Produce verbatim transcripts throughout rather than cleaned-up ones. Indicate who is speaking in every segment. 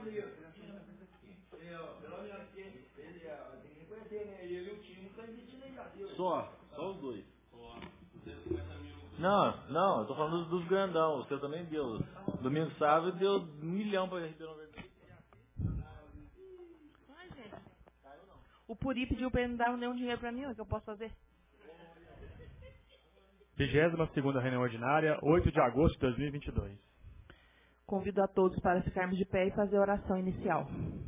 Speaker 1: Só, só os dois. Não, não, eu tô falando dos, dos grandão. O seu também deu. Domingo sábado deu um milhão pra Ribeirão Verde.
Speaker 2: Ai, gente. O Puri pediu pra ele não dar nenhum dinheiro pra mim, o que eu posso fazer?
Speaker 3: vigésima segunda reunião ordinária, oito de agosto de dois mil e vinte e dois.
Speaker 2: Convido a todos para ficarmos de pé e fazer a oração inicial.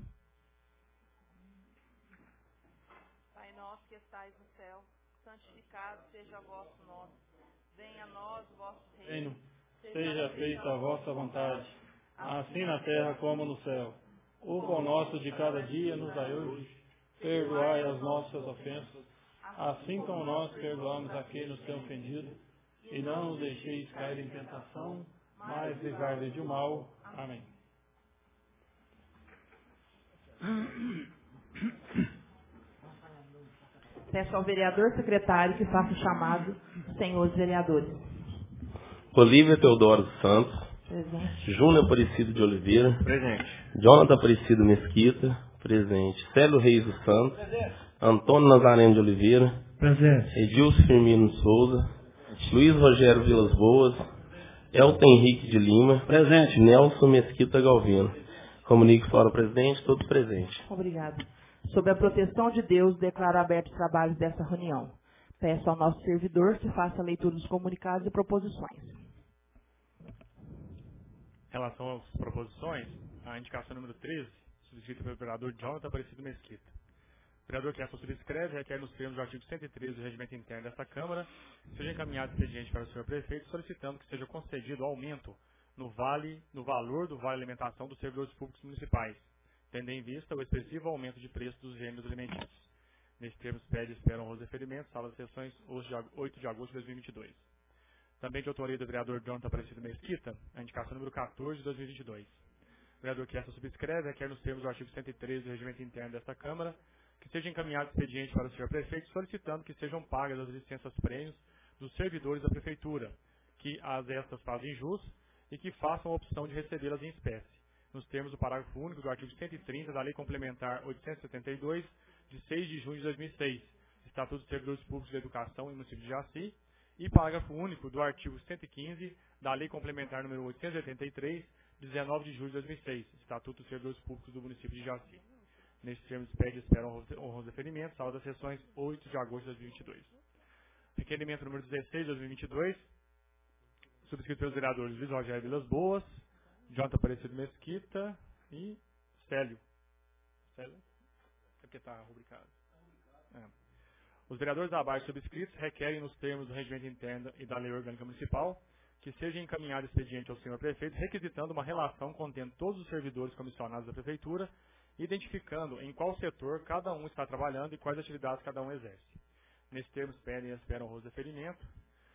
Speaker 2: Pai nosso que estais no céu, santificado seja o vosso nome. Venha a nós o vosso reino.
Speaker 4: Seja feita a vossa vontade, assim na terra como no céu. O pão nosso de cada dia nos dai hoje. Perdoai as nossas ofensas, assim como nós perdoamos a quem nos tem ofendido. E não nos deixeis cair em tentação, mas livrai-nos do mal. Amém.
Speaker 2: Peço ao vereador secretário que faça o chamado, senhores vereadores.
Speaker 5: Olívia Teodoro Santos.
Speaker 2: Presente.
Speaker 5: Júnior Aparecido de Oliveira.
Speaker 3: Presente.
Speaker 5: Jonathan Aparecido Mesquita. Presente. Célio Reis dos Santos.
Speaker 4: Presente.
Speaker 5: Antônio Nazareno de Oliveira.
Speaker 4: Presente.
Speaker 5: Edilson Firmino Souza. Luiz Rogério Vilas Boas. Elton Henrique de Lima.
Speaker 4: Presente.
Speaker 5: Nelson Mesquita Galvino. Comunique para o presidente, todos presentes.
Speaker 2: Obrigado. Sob a proteção de Deus, declaro abertos os trabalhos dessa reunião. Peço ao nosso servidor que faça a leitura dos comunicados e proposições.
Speaker 3: Em relação às proposições, a indicação número treze, subscrita pelo vereador Jonathan Aparecido Mesquita. O vereador que essa subscreve requer nos termos do artigo cento e treze do Regimento Interno desta Câmara, seja encaminhado expediente para o senhor prefeito, solicitando que seja concedido aumento no, vale, no valor do vale alimentação dos servidores públicos municipais, tendo em vista o expressivo aumento de preço dos gêneros alimentícios. Nesse termo, se pede e esperam os referimentos, sala de sessões, oito de agosto de dois mil e vinte e dois. Também de autoria do vereador Jonathan Aparecido Mesquita, a indicação número quatorze de dois mil e vinte e dois. O vereador que essa subscreve requer nos termos do artigo cento e treze do Regimento Interno desta Câmara, que seja encaminhado expediente para o senhor prefeito, solicitando que sejam pagas as licenças-prêmios dos servidores da prefeitura, que as estas fazem jus e que façam a opção de recebê-las em espécie, nos termos do parágrafo único do artigo cento e trinta da Lei Complementar oitocentos e setenta e dois, de seis de junho de dois mil e seis, Estatuto dos Servidores Públicos da Educação em município de Jaci, e parágrafo único do artigo cento e quinze da Lei Complementar número oitocentos e oitenta e três, de dezenove de julho de dois mil e seis, Estatuto dos Servidores Públicos do município de Jaci. Nesses termos, pede e esperam honrosos referimentos, sala das sessões, oito de agosto de dois mil e vinte e dois. Requerimento número dezesseis de dois mil e vinte e dois, subscrito pelos vereadores Luiz Rogério Vilas Boas, Jonathan Aparecido Mesquita e Célio. Célio? É porque está rubricado. É. Os vereadores abaixo subscritos requerem, nos termos do Regimento Interno e da Lei Orgânica Municipal, que seja encaminhado expediente ao senhor prefeito, requisitando uma relação contendo todos os servidores comissionados da prefeitura, identificando em qual setor cada um está trabalhando e quais atividades cada um exerce. Nesse termo, pedem e esperam o referimento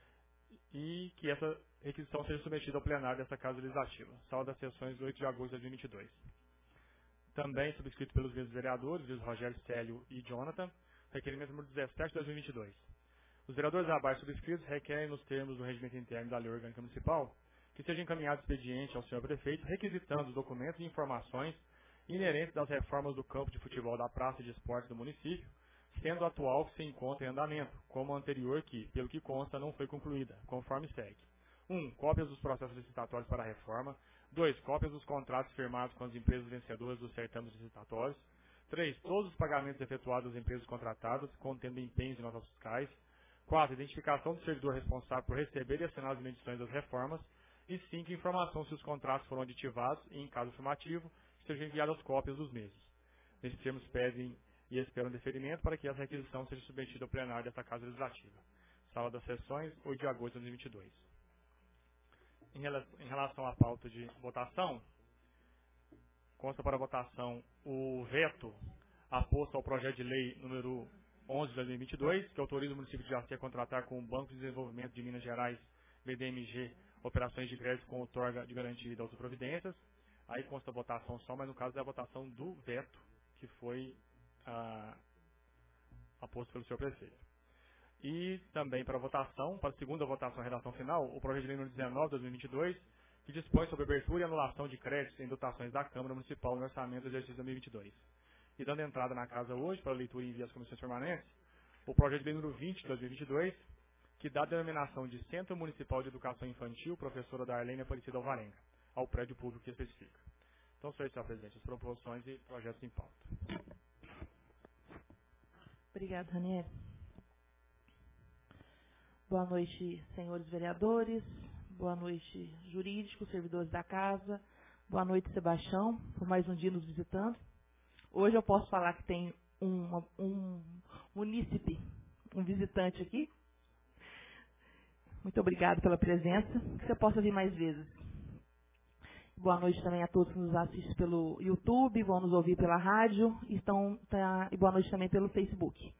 Speaker 3: e que essa requisição seja submetida ao plenário dessa Casa Legislativa. Sala das sessões, oito de agosto de dois mil e vinte e dois. Também subscrito pelos mesmos vereadores, Luiz Rogério, Célio e Jonathan, requerimento número dezessete de dois mil e vinte e dois. Os vereadores abaixo subscritos requerem, nos termos do Regimento Interno da Lei Orgânica Municipal, que seja encaminhado expediente ao senhor prefeito, requisitando os documentos e informações inerentes das reformas do campo de futebol da Praça de Esportes do município, sendo a atual que se encontra em andamento, como a anterior que, pelo que consta, não foi concluída, conforme segue. um. Cópias dos processos licitatórios para a reforma. dois. Cópias dos contratos firmados com as empresas vencedoras dos certames licitatórios. três. Todos os pagamentos efetuados às empresas contratadas, contendo empenhos e notas fiscais. quatro. Identificação do servidor responsável por receber e assinar as medições das reformas. E cinco. Informação se os contratos foram aditivados e, em caso afirmativo, sejam enviadas cópias dos mesmos. Nesses termos, pedem e esperam deferimento para que essa requisição seja submetida ao plenário desta Casa Legislativa. Sala das sessões, oito de agosto de dois mil e vinte e dois. Em relação à pauta de votação, consta para votação o veto aposto ao projeto de lei número onze de dois mil e vinte e dois, que autoriza o município de Jaci a contratar com o Banco de Desenvolvimento de Minas Gerais, B D M G, operações de crédito com outorga de garantia de autoprovidências. Aí consta a votação só, mas no caso é a votação do veto, que foi ah, aposto pelo senhor prefeito. E também para votação, para a segunda votação em redação final, o projeto de lei número dezenove de dois mil e vinte e dois, que dispõe sobre abertura e anulação de créditos em dotações da Câmara Municipal no orçamento do exercício dois mil e vinte e dois. E dando entrada na casa hoje, para leitura e envio às comissões permanentes, o projeto de lei número vinte de dois mil e vinte e dois, que dá a denominação de Centro Municipal de Educação Infantil, professora Darlene Aparecida Alvarenga, ao prédio público que especifica. Então, senhor presidente, as proposições e projetos em pauta.
Speaker 2: Obrigada, Ranieri. Boa noite, senhores vereadores. Boa noite, jurídicos, servidores da casa. Boa noite, Sebastião, por mais um dia nos visitando. Hoje eu posso falar que tem um, um munícipe, um visitante aqui. Muito obrigado pela presença. Que você possa vir mais vezes. Boa noite também a todos que nos assistem pelo YouTube, vão nos ouvir pela rádio e, estão, tá, e boa noite também pelo Facebook.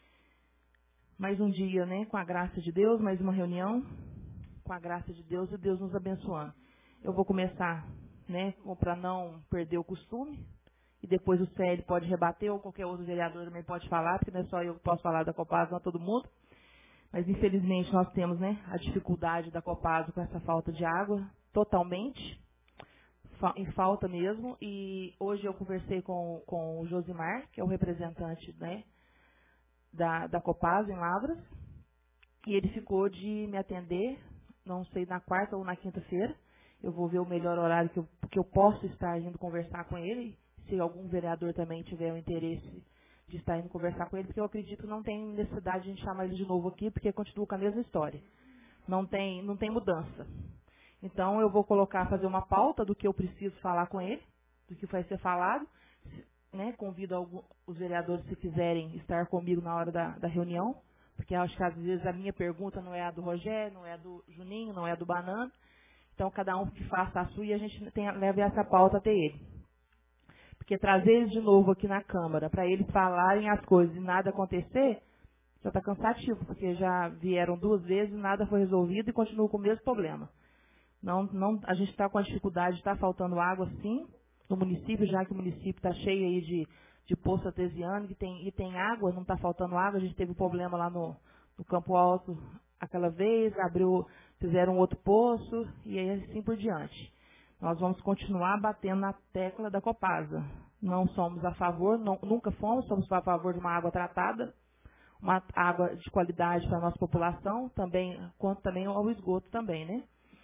Speaker 2: Mais um dia, né, com a graça de Deus, mais uma reunião, com a graça de Deus e Deus nos abençoando. Eu vou começar, né, para não perder o costume, e depois o Célio pode rebater, ou qualquer outro vereador também pode falar, porque não é só eu que posso falar da Copasa, não é todo mundo. Mas, infelizmente, nós temos, né, a dificuldade da Copasa com essa falta de água, totalmente, fa em falta mesmo, e hoje eu conversei com, com o Josimar, que é o representante, né, da, da Copasa em Lavras, e ele ficou de me atender, não sei, na quarta ou na quinta-feira. Eu vou ver o melhor horário que eu, que eu posso estar indo conversar com ele, se algum vereador também tiver o interesse de estar indo conversar com ele, porque eu acredito que não tem necessidade de a gente chamar ele de novo aqui, porque continua com a mesma história. Não tem, não tem mudança. Então, eu vou colocar, fazer uma pauta do que eu preciso falar com ele, do que vai ser falado. Né, convido algum, os vereadores, se quiserem, estar comigo na hora da, da reunião, porque acho que às vezes a minha pergunta não é a do Rogério, não é a do Juninho, não é a do Banana. Então, cada um que faça a sua e a gente tem, leve essa pauta até ele. Porque trazer eles de novo aqui na Câmara, para eles falarem as coisas e nada acontecer, já está cansativo, porque já vieram duas vezes e nada foi resolvido e continua com o mesmo problema. Não, não, a gente está com a dificuldade, está faltando água, sim, no município, já que o município está cheio aí de, de poço artesiano, e tem, e tem água, não está faltando água. A gente teve um problema lá no, no Campo Alto aquela vez, abriu, fizeram outro poço, e aí assim por diante. Nós vamos continuar batendo na tecla da Copasa. Não somos a favor, não, nunca fomos, somos a favor de uma água tratada, uma água de qualidade para a nossa população, também, quanto também ao esgoto também, né?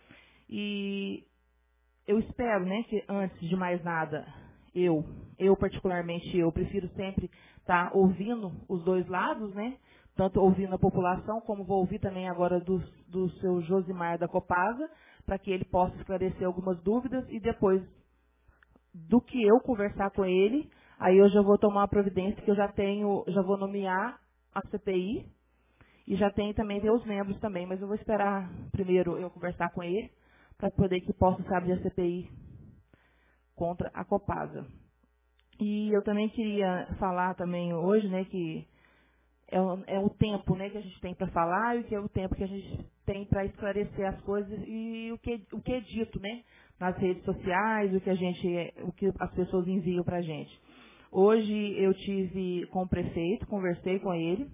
Speaker 2: E eu espero, né, que antes de mais nada, eu, eu particularmente, eu prefiro sempre estar tá ouvindo os dois lados, né? Tanto ouvindo a população, como vou ouvir também agora do, do seu Josimar da Copasa, para que ele possa esclarecer algumas dúvidas, e depois do que eu conversar com ele, aí eu já vou tomar a providência, que eu já tenho, já vou nomear a C P I, e já tenho também ver os membros também, mas eu vou esperar primeiro eu conversar com ele, para poder que possa se abrir a C P I contra a Copasa. E eu também queria falar também hoje, né, que é o, é o tempo, né, que a gente tem para falar, e que é o tempo que a gente tem para esclarecer as coisas, e o que, o que é dito, né, nas redes sociais, o que, a gente, o que as pessoas enviam para a gente. Hoje eu tive com o prefeito, conversei com ele,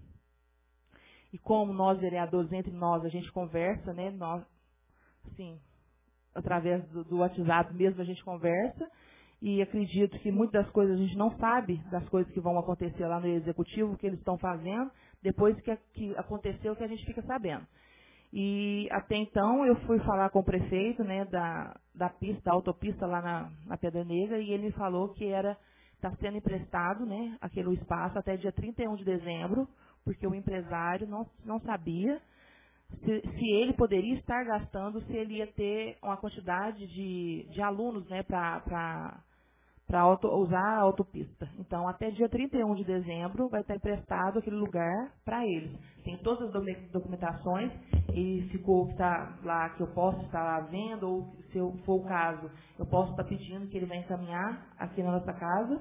Speaker 2: e como nós, vereadores, entre nós, a gente conversa, né, nós, assim, através do, do WhatsApp mesmo a gente conversa, e acredito que muitas das coisas a gente não sabe, das coisas que vão acontecer lá no Executivo, o que eles estão fazendo, depois que, que aconteceu que a gente fica sabendo. E até então eu fui falar com o prefeito, né, da, da pista, da autopista lá na, na Pedra Negra, e ele me falou que era, está sendo emprestado, né, aquele espaço até dia trinta e um de dezembro, porque o empresário não, não sabia Se, se ele poderia estar gastando, se ele ia ter uma quantidade de, de alunos, né, para usar a autopista. Então, até dia trinta e um de dezembro, vai estar emprestado aquele lugar para eles. Tem todas as documentações, e ficou tá lá que eu posso estar lá vendo, ou se eu for o caso, eu posso estar pedindo que ele venha encaminhar aqui na nossa casa.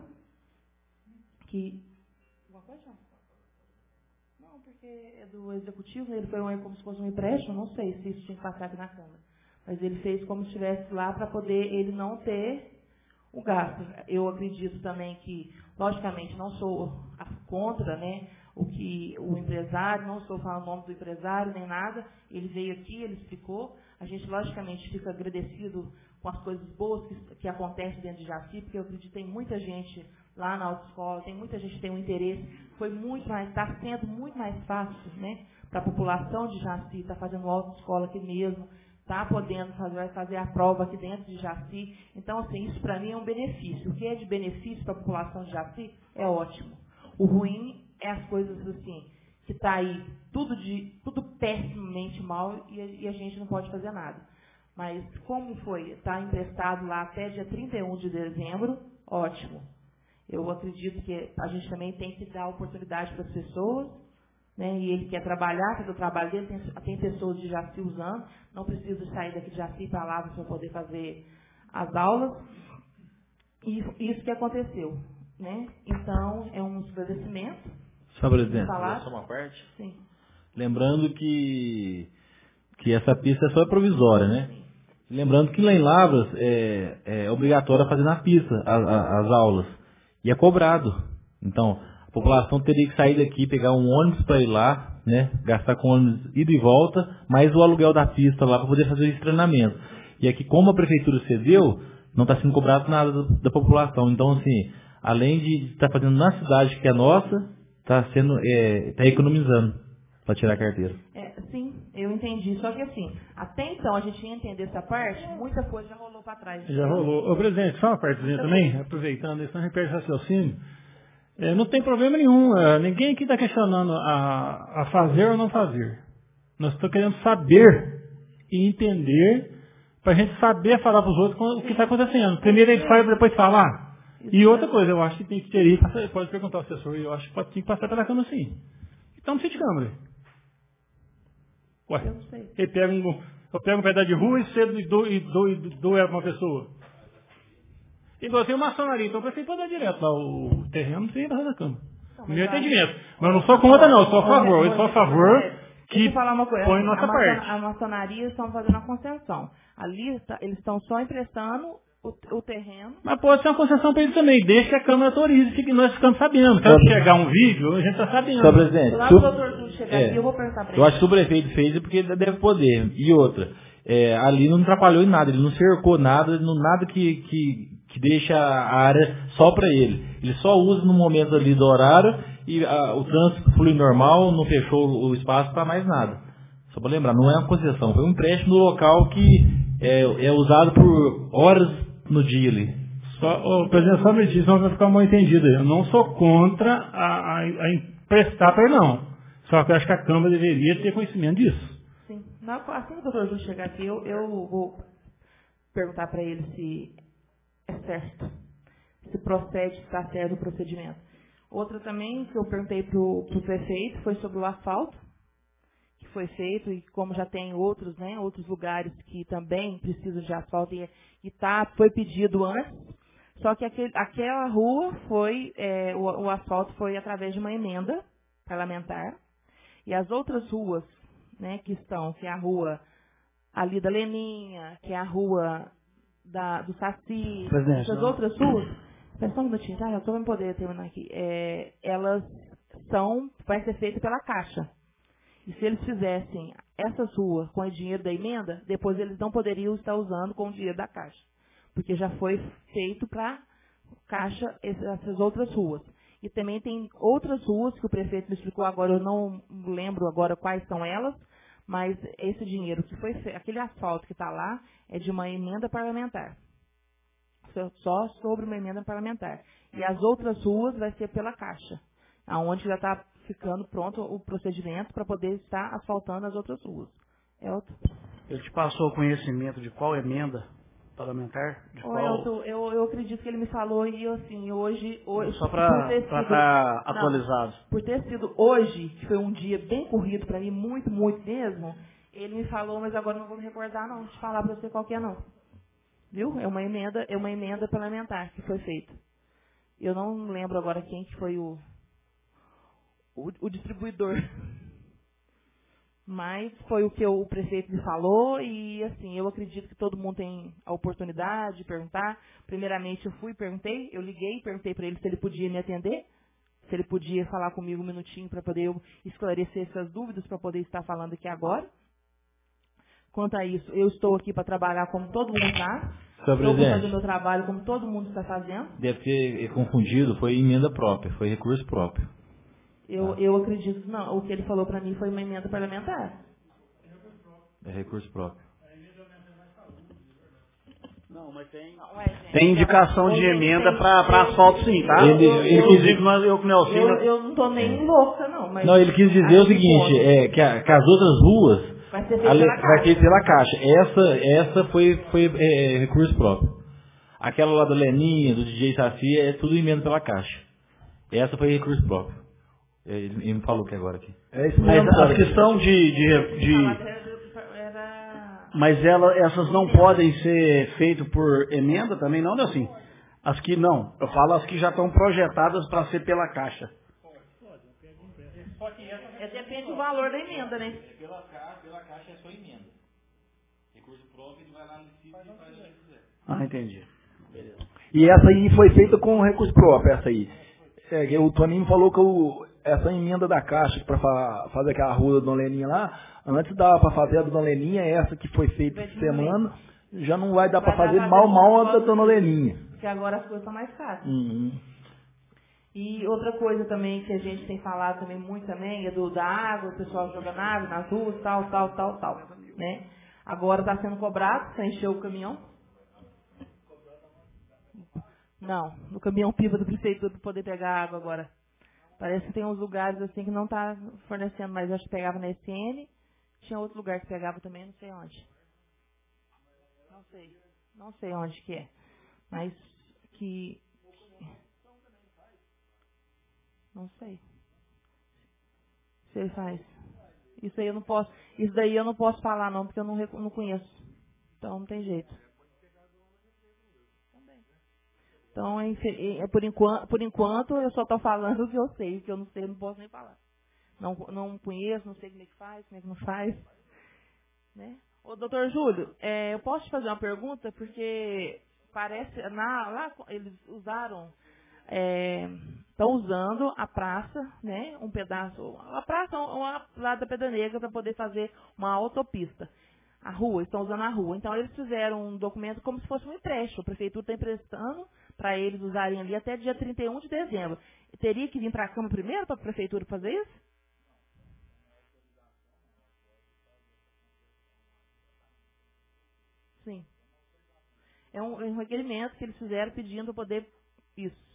Speaker 2: Que... Alguma coisa, não? Não, porque é do Executivo, ele foi um, como se fosse um empréstimo, não sei se isso tinha que passar aqui na Câmara. Mas ele fez como se estivesse lá para poder ele não ter o gasto. Eu acredito também que, logicamente, não sou contra, né, o que o empresário, não estou falando o nome do empresário nem nada, ele veio aqui, ele explicou, A gente, logicamente, fica agradecido com as coisas boas que, que acontecem dentro de Jaci, porque eu acredito que tem muita gente lá na autoescola, tem muita gente que tem um interesse. Foi muito mais, está sendo muito mais fácil, né, para a população de Jaci, está fazendo autoescola aqui mesmo, está podendo fazer, vai fazer a prova aqui dentro de Jaci. Então, assim, isso para mim é um benefício. O que é de benefício para a população de Jaci é ótimo. O ruim é as coisas assim, que está aí tudo, de, tudo pessimamente mal e, e a gente não pode fazer nada. Mas como foi? Está emprestado lá até dia trinta e um de dezembro, ótimo. Eu acredito que a gente também tem que dar oportunidade para as pessoas, né? E ele quer trabalhar, fazer o trabalho dele, tem, tem pessoas de Jaci usando, não precisa sair daqui de Jaci para lá para poder fazer as aulas. E isso que aconteceu, né? Então, é um esclarecimento.
Speaker 1: Senhor presidente,
Speaker 2: falar?
Speaker 1: só uma parte?
Speaker 2: Sim.
Speaker 1: Lembrando que, que essa pista é só provisória, né? Lembrando que lá em Lavras é, é obrigatório fazer na pista a, a, as aulas. E é cobrado. Então, a população teria que sair daqui, pegar um ônibus para ir lá, né? Gastar com ônibus ida e volta, mais o aluguel da pista lá para poder fazer esse treinamento. E aqui, como a prefeitura cedeu, não está sendo cobrado nada da, da população. Então, assim, além de estar fazendo na cidade que é nossa, está sendo, é, tá economizando para tirar a carteira.
Speaker 2: É, sim, eu entendi. Só que assim, até então a gente ia entender essa parte, muita coisa já rolou para trás.
Speaker 4: Já rolou. Ô, presidente, só uma partezinha também, aproveitando isso, a gente perde raciocínio. É, não tem problema nenhum. É, ninguém aqui está questionando a, a fazer ou não fazer. Nós estamos querendo saber e entender para a gente saber falar para os outros o que está acontecendo. Primeiro a gente fala, depois falar. E outra coisa, eu acho que tem que ter isso, pode perguntar ao assessor, eu acho que pode, tem que passar pela Câmara sim. Então não precisa de Câmara. Ué,
Speaker 2: eu não sei.
Speaker 4: Ele pega um, eu pego um pedaço de rua e cedo e dou, e dou, e dou ela para uma pessoa. Igual tem maçonaria, então eu prefiro pode dar direto lá o terreno sem ir para a Câmara. No meu entendimento. Mas eu não sou contra não, eu sou a favor. Eu sou a favor que
Speaker 2: Deixa eu falar uma coisa.
Speaker 4: põe nossa
Speaker 2: a
Speaker 4: parte.
Speaker 2: Maçon, a maçonaria estão fazendo a concessão. Ali tá, eles estão só emprestando o, o terreno.
Speaker 4: Mas pode ser uma concessão para eles também, desde que a Câmara autorize, que nós ficamos sabendo. Quando chegar um vídeo, a gente está sabendo.
Speaker 1: Senhor presidente,
Speaker 2: Lá
Speaker 1: se
Speaker 2: o
Speaker 1: o-
Speaker 2: doutor Júlio chegar
Speaker 1: é,
Speaker 2: aqui, eu vou perguntar para ele.
Speaker 1: eu acho que o prefeito fez é porque ele deve poder. E outra, é, ali não atrapalhou em nada, ele não cercou nada, não, nada que, que, que deixa a área só para ele. Ele só usa no momento ali do horário e a, o trânsito flui normal, não fechou o espaço para mais nada. Só para lembrar, não é uma concessão, foi um empréstimo no local que é, é usado por horas no dia ali.
Speaker 4: Só, ô, presidente, só me diz, não vai ficar mal entendido aí. Eu não sou contra a, a, a emprestar para ele, não. Só que eu acho que a Câmara deveria ter conhecimento disso.
Speaker 2: Sim. Na, assim que o doutor Júlio chegar aqui, eu, eu vou perguntar para ele se é certo, se procede, se está certo o procedimento. Outra também que eu perguntei para o prefeito foi sobre o asfalto que foi feito e como já tem outros, né, outros lugares que também precisam de asfalto e, e tá, foi pedido antes, só que aquele, aquela rua foi, é, o, o asfalto foi através de uma emenda parlamentar e as outras ruas, né, que estão, que é a rua ali da Leninha, que é a rua da, do Saci,
Speaker 6: Presidente,
Speaker 2: essas
Speaker 6: não.
Speaker 2: outras ruas, espera só um minutinho, tá? Eu só vou poder terminar aqui. É, elas são, vai ser feita pela Caixa. E se eles fizessem essas ruas com o dinheiro da emenda, depois eles não poderiam estar usando com o dinheiro da Caixa. Porque já foi feito para Caixa essas outras ruas. E também tem outras ruas que o prefeito me explicou agora, eu não lembro agora quais são elas, mas esse dinheiro que foi feito, aquele asfalto que está lá, é de uma emenda parlamentar. Só sobre uma emenda parlamentar. E as outras ruas vai ser pela Caixa, aonde já está ficando pronto o procedimento para poder estar asfaltando as outras ruas. Elton?
Speaker 6: Ele te passou o conhecimento de qual emenda parlamentar? De
Speaker 2: Ô,
Speaker 6: qual...
Speaker 2: Elton, eu, eu acredito que ele me falou e eu, assim, hoje... hoje
Speaker 6: Só
Speaker 2: por
Speaker 6: para
Speaker 2: ter sido-
Speaker 6: estar
Speaker 2: Não,
Speaker 6: atualizado.
Speaker 2: por ter sido hoje, que foi um dia bem corrido para mim, muito, muito mesmo, ele me falou, mas agora não vou me recordar não, de falar para você qual que é não. Viu? É uma emenda, é uma emenda parlamentar que foi feita. Eu não lembro agora quem que foi o, o, o distribuidor. Mas foi o que o prefeito me falou e, assim, eu acredito que todo mundo tem a oportunidade de perguntar. Primeiramente, eu fui, perguntei, eu liguei, perguntei para ele se ele podia me atender, se ele podia falar comigo um minutinho para poder eu esclarecer essas dúvidas, para poder estar falando aqui agora. quanto a isso, eu estou aqui para trabalhar como todo mundo está.
Speaker 1: Senhor
Speaker 2: Estou
Speaker 1: presidente,
Speaker 2: fazendo meu trabalho como todo mundo está fazendo.
Speaker 1: deve ter confundido, foi emenda própria, foi recurso próprio.
Speaker 2: Eu,
Speaker 1: Tá.
Speaker 2: eu acredito que não. O que ele falou para mim foi uma emenda parlamentar.
Speaker 1: É recurso próprio.
Speaker 6: Não, mas tem,
Speaker 2: Não, é, gente,
Speaker 6: tem indicação de
Speaker 2: eu-
Speaker 6: emenda
Speaker 2: tem-
Speaker 6: para asfalto sim, tá?
Speaker 1: Ele- ele-
Speaker 6: Inclusive, nós, eu com o Nelson...
Speaker 2: Eu, eu não estou nem louca, não. Mas
Speaker 1: Não, ele quis dizer
Speaker 2: aqui
Speaker 1: o seguinte,
Speaker 2: pode.
Speaker 1: é, que, a- que as outras ruas
Speaker 2: Vai ser feito
Speaker 1: ale-
Speaker 2: pela
Speaker 1: vai
Speaker 2: Caixa.
Speaker 1: ser pela Caixa. Essa, essa foi, foi é, recurso próprio. Aquela lá da Leninha, do D J Saci, é tudo emenda pela Caixa. Essa foi recurso próprio. Ele, ele me falou que agora aqui.
Speaker 7: É isso
Speaker 6: Mas
Speaker 7: mesmo.
Speaker 6: a questão de... de, de
Speaker 2: Era...
Speaker 6: mas ela, essas não podem ser feitas por emenda também, não, assim. As que não, eu falo as que já estão projetadas para ser pela Caixa.
Speaker 2: É, depende do valor da emenda, né?
Speaker 1: Pela Caixa, pela Caixa é só emenda. Recurso próprio, ele vai lá no sítio e faz o que quiser.
Speaker 6: Ah, entendi. Beleza.
Speaker 7: E essa aí foi feita com recurso próprio, essa aí. É, que o Toninho falou que o, essa emenda da Caixa para fa, fazer aquela rua da Dona Leninha lá, antes dava para fazer a da Dona Leninha, essa que foi feita essa semana, já não vai dar para
Speaker 2: Vai
Speaker 7: fazer
Speaker 2: dar pra
Speaker 7: mal
Speaker 2: fazer
Speaker 7: mal a
Speaker 2: igual
Speaker 7: da Dona Leninha.
Speaker 2: Porque agora as coisas estão mais fáceis.
Speaker 7: Uhum.
Speaker 2: E outra coisa também que a gente tem falado também muito também é do da água, o pessoal jogando água nas ruas, tal, tal, tal, tal, né? Agora está sendo cobrado para encher o caminhão. Não, no caminhão pipa do prefeitura para poder pegar água agora. Parece que tem uns lugares assim que não está fornecendo, mas eu acho que pegava na S N, tinha outro lugar que pegava também, não sei onde. Não sei, não sei onde que é, mas que... Não sei. Se ele faz. Isso aí eu não posso. Isso daí eu não posso falar não, porque eu não, não conheço. Então não tem jeito. Então, é, por, enquanto, por enquanto, eu só estou falando o que eu sei. O que eu não sei, eu não posso nem falar. Não, não conheço, não sei como é que faz, como é que não faz. Né? Ô, doutor Júlio, é, eu posso te fazer uma pergunta? Porque parece, na, lá eles usaram... Estão é, usando a praça, né, um pedaço, a praça uma, lá da Pedra Negra para poder fazer uma autopista. A rua, estão usando a rua. Então eles fizeram um documento como se fosse um empréstimo. A prefeitura está emprestando para eles usarem ali até dia trinta e um de dezembro. Teria que vir para a Câmara primeiro para a prefeitura fazer isso? Sim. É um, é um requerimento que eles fizeram pedindo para poder isso.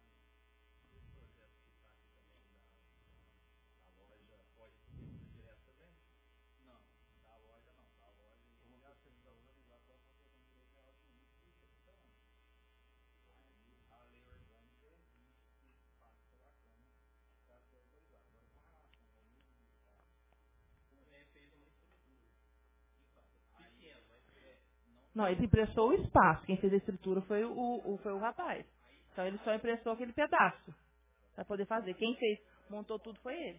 Speaker 2: Não, ele emprestou o espaço. Quem fez a estrutura foi o, o, foi o rapaz. Então ele só emprestou aquele pedaço para poder fazer. Quem fez, montou tudo foi ele.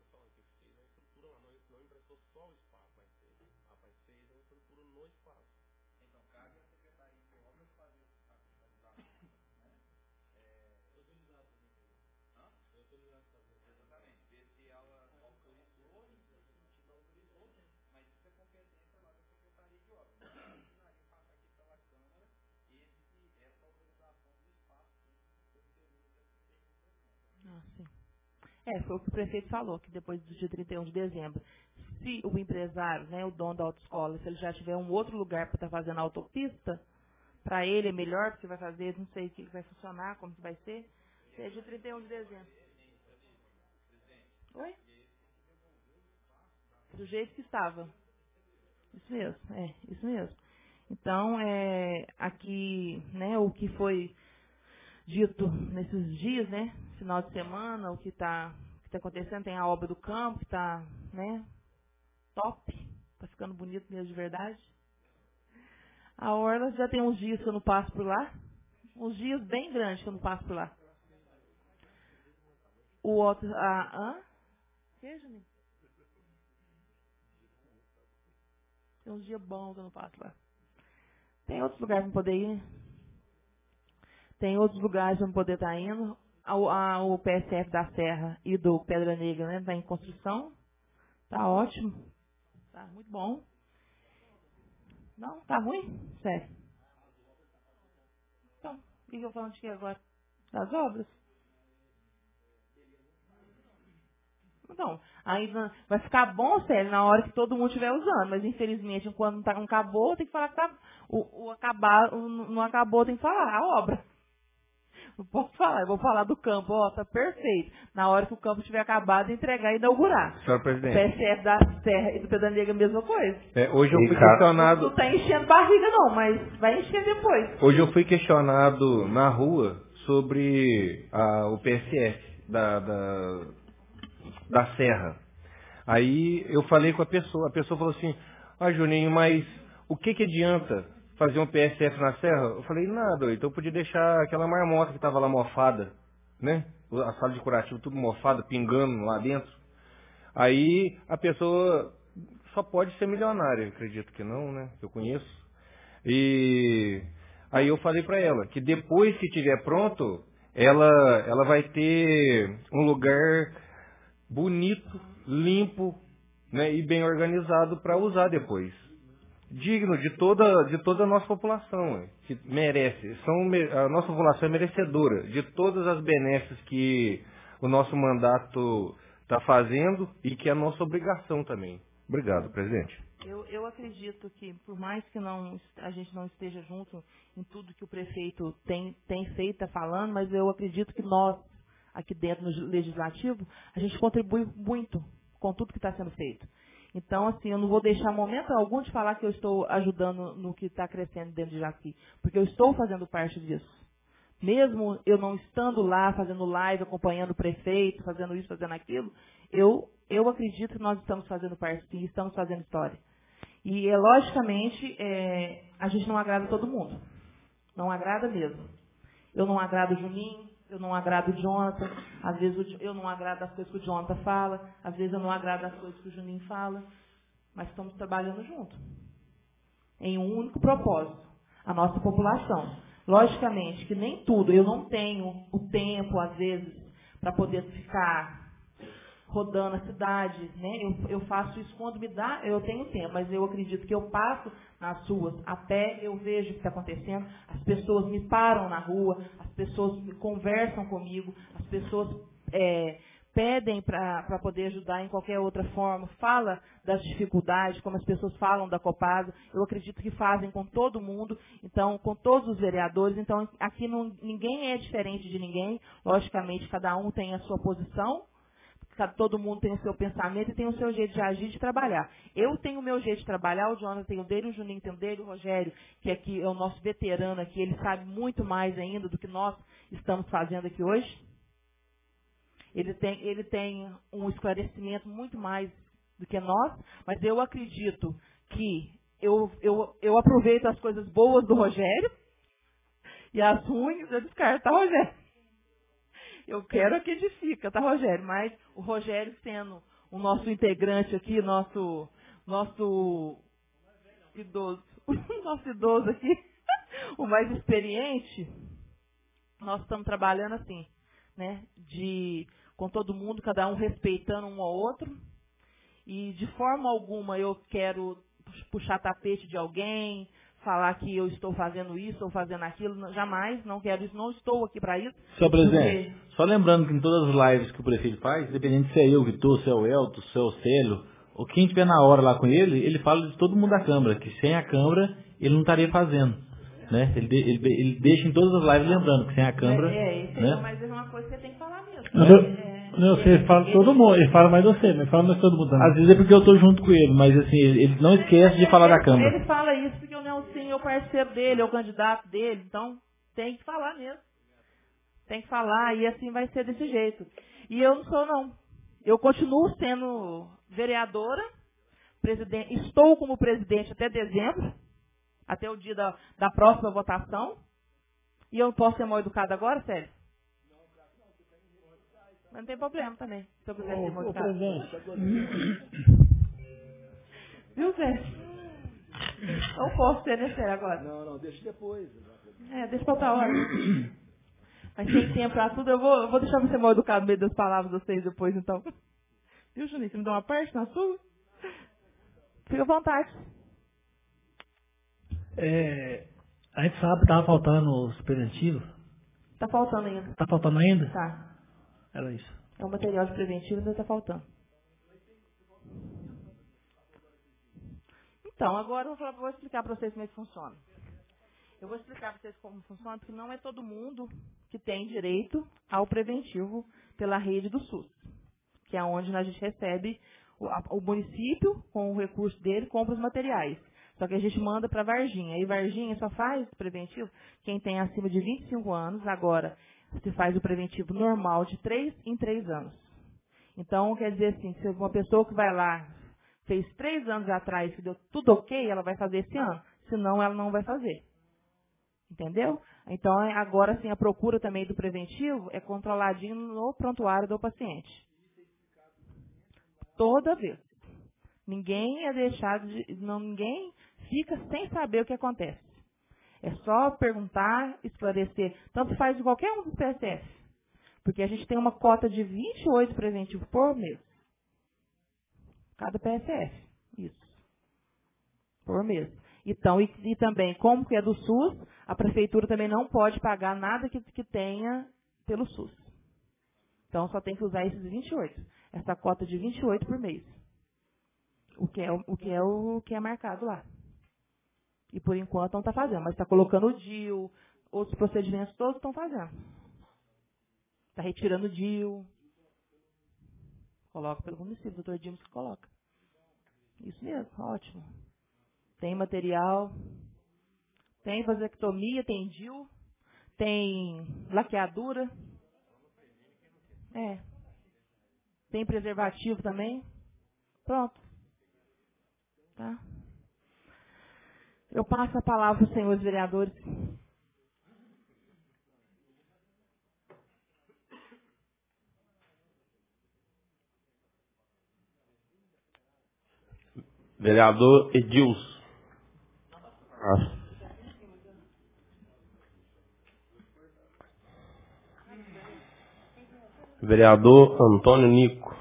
Speaker 2: Ah, sim. É, foi o que o prefeito falou, que depois do dia trinta e um de dezembro, se o empresário, né, o dono da autoescola, se ele já tiver um outro lugar para estar tá fazendo a autopista, para ele é melhor, porque vai fazer, não sei o que vai funcionar, como que vai ser, é dia trinta e um de dezembro. Oi? Do jeito que estava. Isso mesmo, é, isso mesmo. Então, é, aqui, né, o que foi dito nesses dias, né, final de semana, o que está que tá acontecendo, tem a obra do campo, que está, né, top, está ficando bonito mesmo de verdade. A orla já tem uns dias que eu não passo por lá, uns dias bem grandes que eu não passo por lá. O outro, a, hã? Que, Juninho? Tem uns dias bons que eu não passo lá. Tem outros lugares para poder ir, né? Tem outros lugares para poder estar indo. A, a, o P S F da Serra e do Pedra Negra, né, está em construção. Tá ótimo. Tá muito bom. Não? Tá ruim? Sério. Então, o que eu falando de que agora? Das obras? Não, aí vai ficar bom, sério, na hora que todo mundo estiver usando, mas infelizmente, quando não acabou, tem que falar que tá, o, o acabar, o, não acabou, tem que falar a obra. Não posso falar, eu vou falar do campo, ó, tá perfeito. Na hora que o campo estiver acabado, entregar e inaugurar.
Speaker 8: Senhor presidente.
Speaker 2: O P S F da Serra e do Pedro Negra a mesma coisa.
Speaker 8: É, hoje eu fui questionado...
Speaker 2: Não tá enchendo barriga não, mas vai encher depois.
Speaker 8: Hoje eu fui questionado na rua sobre a, o P S F da, da, da Serra. Aí eu falei com a pessoa, a pessoa falou assim, ah, Juninho, mas o que que adianta fazer um P S F na Serra? Eu falei, nada, então eu podia deixar aquela marmota que estava lá mofada, né? A sala de curativo tudo mofada, pingando lá dentro. Aí a pessoa só pode ser milionária, acredito que não, né? Eu conheço. E aí eu falei para ela que depois que estiver pronto, ela, ela vai ter um lugar bonito, limpo, né? E bem organizado para usar depois. Digno de toda, de toda a nossa população, que merece. São, a nossa população é merecedora de todas as benesses que o nosso mandato está fazendo e que é a nossa obrigação também. Obrigado, presidente.
Speaker 2: Eu, eu acredito que, por mais que não, a gente não esteja junto em tudo que o prefeito tem, tem feito, está falando, mas eu acredito que nós, aqui dentro no Legislativo, a gente contribui muito com tudo que está sendo feito. Então, assim, eu não vou deixar momento algum de falar que eu estou ajudando no que está crescendo dentro de Jaci, porque eu estou fazendo parte disso. Mesmo eu não estando lá, fazendo live, acompanhando o prefeito, fazendo isso, fazendo aquilo, eu, eu acredito que nós estamos fazendo parte, sim, estamos fazendo história. E, é, logicamente, é, a gente não agrada todo mundo. Não agrada mesmo. Eu não agrado o Juninho, eu não agrado o Jonathan, às vezes eu não agrado as coisas que o Jonathan fala, às vezes eu não agrado as coisas que o Juninho fala, mas estamos trabalhando juntos. Em um único propósito, a nossa população. Logicamente que nem tudo, eu não tenho o tempo, às vezes, para poder ficar rodando a cidade, né? Eu, eu faço isso quando me dá, eu tenho tempo, mas eu acredito que eu passo nas ruas, até eu vejo o que está acontecendo, as pessoas me param na rua, as pessoas me conversam comigo, as pessoas é, pedem para poder ajudar em qualquer outra forma, fala das dificuldades, como as pessoas falam da Copasa, eu acredito que fazem com todo mundo, então, com todos os vereadores, então aqui não, ninguém é diferente de ninguém, logicamente cada um tem a sua posição, todo mundo tem o seu pensamento e tem o seu jeito de agir, de trabalhar. Eu tenho o meu jeito de trabalhar, o Jonathan tem o dele, o Juninho tem o dele, o Rogério, que aqui é o nosso veterano aqui, ele sabe muito mais ainda do que nós estamos fazendo aqui hoje. Ele tem, ele tem um esclarecimento muito mais do que nós, mas eu acredito que eu, eu, eu aproveito as coisas boas do Rogério e as ruins eu descarto, tá, Rogério? Eu quero que edifica, tá, Rogério? Mas o Rogério sendo o nosso integrante aqui, nosso, nosso idoso, o nosso idoso aqui, o mais experiente, nós estamos trabalhando assim, né? De, com todo mundo, cada um respeitando um ao outro. E de forma alguma eu quero puxar tapete de alguém, falar que eu estou fazendo isso ou fazendo aquilo, jamais, não quero isso, não estou aqui para isso.
Speaker 1: Senhor presidente, porque... só lembrando que em todas as lives que o prefeito faz, independente se é eu, Vitor, se é o Elton, se é o Célio, ou quem estiver na hora lá com ele, ele fala de todo mundo da Câmara, que sem a Câmara ele não estaria fazendo. Né? Ele, de, ele, ele deixa em todas as lives lembrando que sem a Câmara...
Speaker 2: É, é,
Speaker 1: né?
Speaker 2: Mas é uma coisa que você tem que falar mesmo.
Speaker 9: Não,
Speaker 2: é,
Speaker 9: não, você
Speaker 2: ele,
Speaker 9: fala
Speaker 2: ele,
Speaker 9: todo mundo, ele fala mais você, mas fala mais todo mundo também.
Speaker 1: Às vezes é porque eu estou junto com ele, mas assim, ele não esquece de falar
Speaker 2: ele,
Speaker 1: da Câmara.
Speaker 2: Ele fala isso porque o Nelson é o parceiro dele, é o candidato dele, então tem que falar mesmo. Tem que falar e assim vai ser desse jeito. E eu não sou, não. Eu continuo sendo vereadora, presidente, estou como presidente até dezembro, até o dia da, da próxima votação. E eu posso ser mal educada agora, Sérgio? Mas não tem problema também, se eu quiser ser mal educada. Viu, Sérgio? Não posso ser, né, Sérgio, agora?
Speaker 7: Não, não, deixa depois.
Speaker 2: É, deixa pra outra hora. Mas tem tempo pra tudo, eu vou, eu vou deixar você mal educado no meio das palavras de vocês depois, então. Viu, Juninho? Você me dá uma parte na sua? Fica à vontade.
Speaker 9: É, a gente sabe que estava faltando os preventivos.
Speaker 2: Está faltando ainda.
Speaker 9: Está faltando ainda?
Speaker 2: Tá.
Speaker 9: Era isso.
Speaker 2: É um material de preventivo, ainda está faltando. Então, agora eu vou, vou explicar para vocês como é que funciona. Eu vou explicar para vocês como funciona, porque não é todo mundo que tem direito ao preventivo pela rede do SUS, que é onde a gente recebe, o, a, o município, com o recurso dele, compra os materiais. Só que a gente manda para Varginha. E Varginha só faz preventivo quem tem acima de vinte e cinco anos. Agora, se faz o preventivo normal de três em três anos. Então, quer dizer assim, se uma pessoa que vai lá, fez três anos atrás, que deu tudo ok, ela vai fazer esse ano. Senão, ela não vai fazer. Entendeu? Então, agora sim, a procura também do preventivo é controladinho no prontuário do paciente. Toda vez. Ninguém é deixado de... Não, ninguém fica sem saber o que acontece. É só perguntar, esclarecer. Tanto faz de qualquer um dos P S F. Porque a gente tem uma cota de vinte e oito preventivos por mês. Cada P S F. Isso. Por mês. Então, e, e também, como que é do SUS, a prefeitura também não pode pagar nada que, que tenha pelo SUS. Então, só tem que usar esses vinte e oito. Essa cota de vinte e oito por mês. O que é o que é, o que é marcado lá. E, por enquanto, não está fazendo. Mas está colocando o D I U, outros procedimentos todos estão fazendo. Está retirando o D I U. Coloca pelo município, o doutor Dimos que coloca. Isso mesmo, ótimo. Tem material, tem vasectomia, tem D I U, tem laqueadura. É. Tem preservativo também. Pronto. Tá? Eu passo a palavra para os senhores vereadores.
Speaker 5: Vereador Edilson. Ah. Vereador Antônio Nico.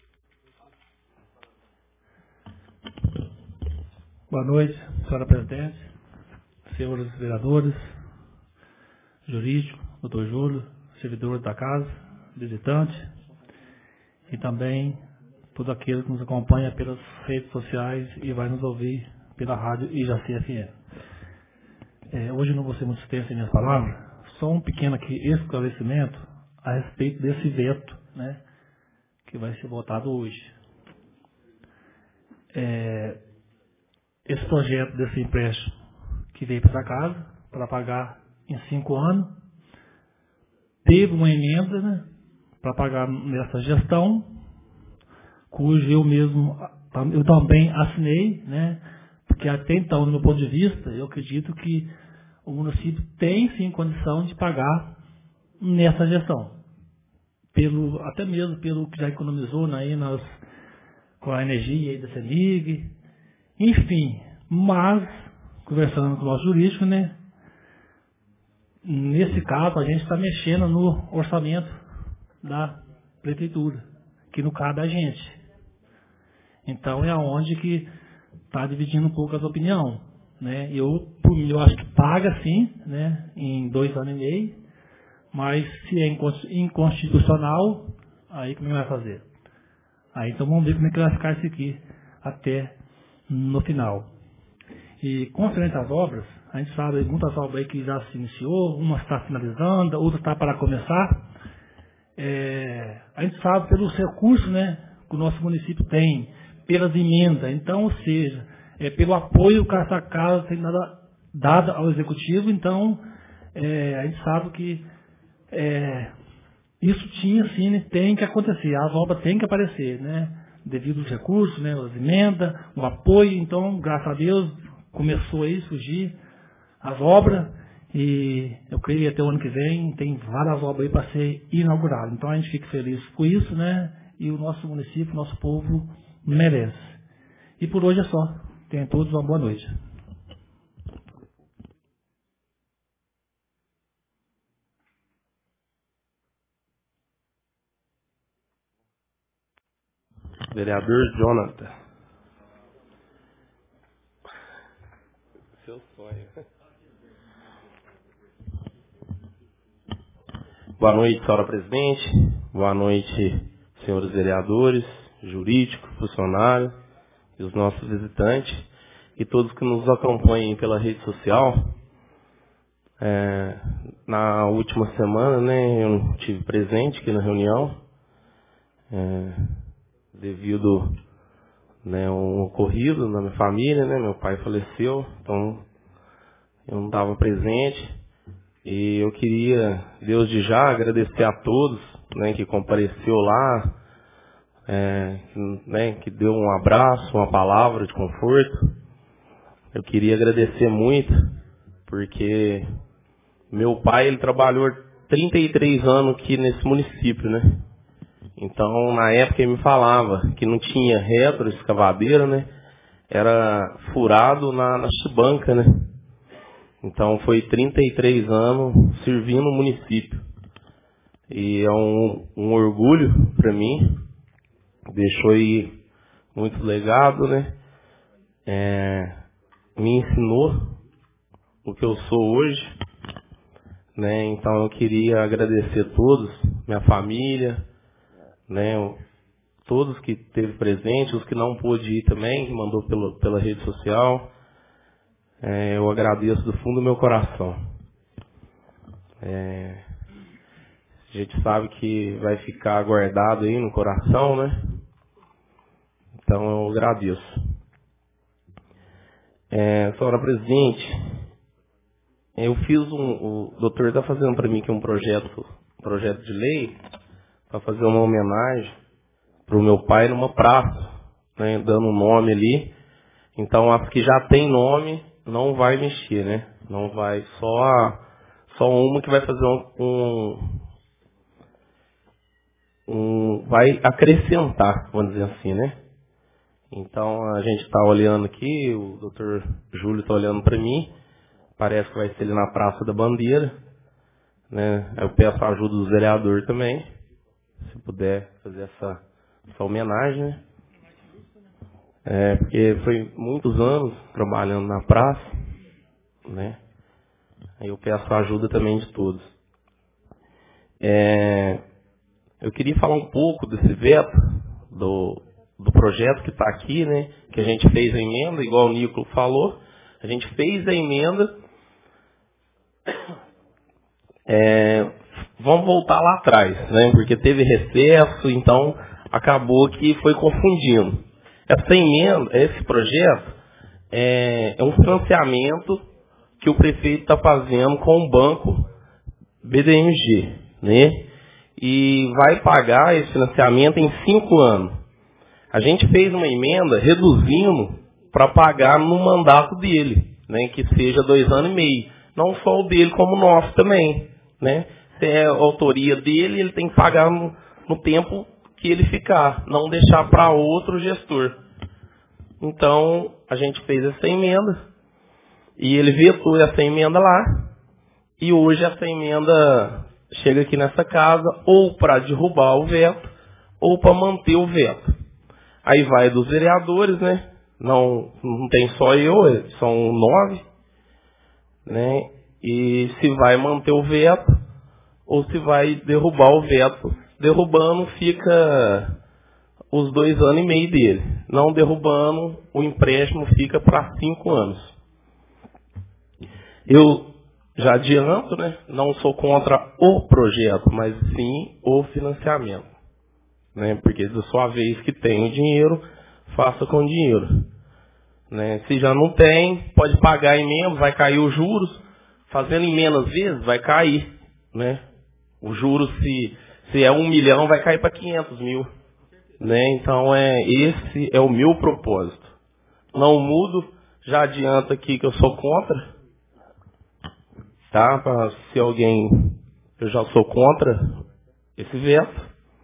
Speaker 9: Boa noite, senhora presidente, senhores vereadores, jurídico, doutor Júlio, servidor da casa, visitante, e também todo aquele que nos acompanha pelas redes sociais e vai nos ouvir pela rádio Ijaci F M. É, hoje não vou ser muito extenso em minhas palavras, só um pequeno aqui esclarecimento a respeito desse veto, né, que vai ser votado hoje. É, esse projeto desse empréstimo que veio para essa casa, para pagar em cinco anos, teve uma emenda, né, para pagar nessa gestão, cujo eu mesmo, eu também assinei, né, porque até então, no meu ponto de vista, eu acredito que o município tem sim condição de pagar nessa gestão, pelo, até mesmo pelo que já economizou aí nas, com a energia aí da CEMIG, enfim, mas, conversando com o nosso jurídico, né, nesse caso a gente está mexendo no orçamento da prefeitura, que no caso da gente. Então é onde que está dividindo um pouco as opiniões, né? Eu, por mim, eu acho que paga sim, né, em dois anos e meio, mas se é inconstitucional, aí como é que vai fazer? Aí então vamos ver como é que vai ficar isso aqui até no final. E conferente às obras, a gente sabe muitas obras aí que já se iniciou, uma está finalizando, outra está para começar. É, a gente sabe pelos recursos, né, que o nosso município tem, pelas emendas, então, ou seja, é, pelo apoio que essa casa tem dado, dado ao executivo, então é, a gente sabe que é, isso tinha sim, né, tem que acontecer, as obras têm que aparecer, né, devido aos recursos, né, as emendas, o apoio. Então, graças a Deus, começou aí a surgir as obras, e eu creio que até o ano que vem tem várias obras aí para ser inauguradas. Então, a gente fica feliz com isso, né, e o nosso município, o nosso povo merece. E por hoje é só. Tenham todos uma boa noite.
Speaker 5: Vereador Jonathan. Seu sonho. Boa noite, senhora presidente. Boa noite, senhores vereadores, jurídico, funcionário e os nossos visitantes e todos que nos acompanhem pela rede social. É, na última semana, né, eu não tive presente aqui na reunião, é, devido, né, um ocorrido na minha família, né, meu pai faleceu, então eu não estava presente. E eu queria, desde já, agradecer a todos, né, que compareceu lá, é, né, que deu um abraço, uma palavra de conforto. Eu queria agradecer muito, porque meu pai, ele trabalhou trinta e três anos aqui nesse município, né? Então, na época, ele me falava que não tinha retro, escavadeira, né? Era furado na, na chibanca, né? Então, foi trinta e três anos servindo o município. E é um, um orgulho para mim. Deixou aí muito legado, né? É, me ensinou o que eu sou hoje, né? Então, eu queria agradecer a todos, minha família, né? Todos que esteve presente, os que não pôde ir também, que mandou pelo, pela rede social. É, eu agradeço do fundo do meu coração. É, a gente sabe que vai ficar guardado aí no coração, né? Então eu agradeço. É, senhora presidente, eu fiz um. O doutor está fazendo para mim aqui um projeto, um projeto de lei para fazer uma homenagem para o meu pai numa praça, né? Dando um nome ali. Então as que já tem nome não vai mexer, né? Não vai, só, a, só uma que vai fazer um, um, um... vai acrescentar, vamos dizer assim, né? Então a gente está olhando aqui, o doutor Júlio está olhando para mim, parece que vai ser ali na Praça da Bandeira, né? Eu peço a ajuda dos vereadores também, se puder fazer essa, essa homenagem, né? É, porque foi muitos anos trabalhando na praça, né? Eu peço a ajuda também de todos. É, eu queria falar um pouco desse veto, do, do projeto que está aqui, né? Que a gente fez a emenda, igual o Nico falou. A gente fez a emenda. É, vamos voltar lá atrás, né? Porque teve recesso, então acabou que foi confundindo. Essa emenda, esse projeto, é, é um financiamento que o prefeito está fazendo com o banco B D M G, né? E vai pagar esse financiamento em cinco anos. A gente fez uma emenda reduzindo para pagar no mandato dele, né? Que seja dois anos e meio. Não só o dele, como o nosso também, né? Se é a autoria dele, ele tem que pagar no, no tempo que ele ficar, não deixar para outro gestor. Então, a gente fez essa emenda, e ele vetou essa emenda lá, e hoje essa emenda chega aqui nessa casa, ou para derrubar o veto, ou para manter o veto. Aí vai dos vereadores, né? Não, não tem só eu, são nove, né? E se vai manter o veto, ou se vai derrubar o veto. Derrubando fica os dois anos e meio dele. Não derrubando, o empréstimo fica para cinco anos. Eu já adianto, né? Não sou contra o projeto, mas sim o financiamento, né? Porque da sua vez que tem o dinheiro, faça com dinheiro, né? Se já não tem, pode pagar emenda, vai cair os juros. Fazendo emenda às vezes, vai cair, né? O juros, se, se é um milhão, vai cair para quinhentos mil. Né? Então, é, esse é o meu propósito. Não mudo, já adianto aqui que eu sou contra. Tá? Pra, se alguém... Eu já sou contra esse veto.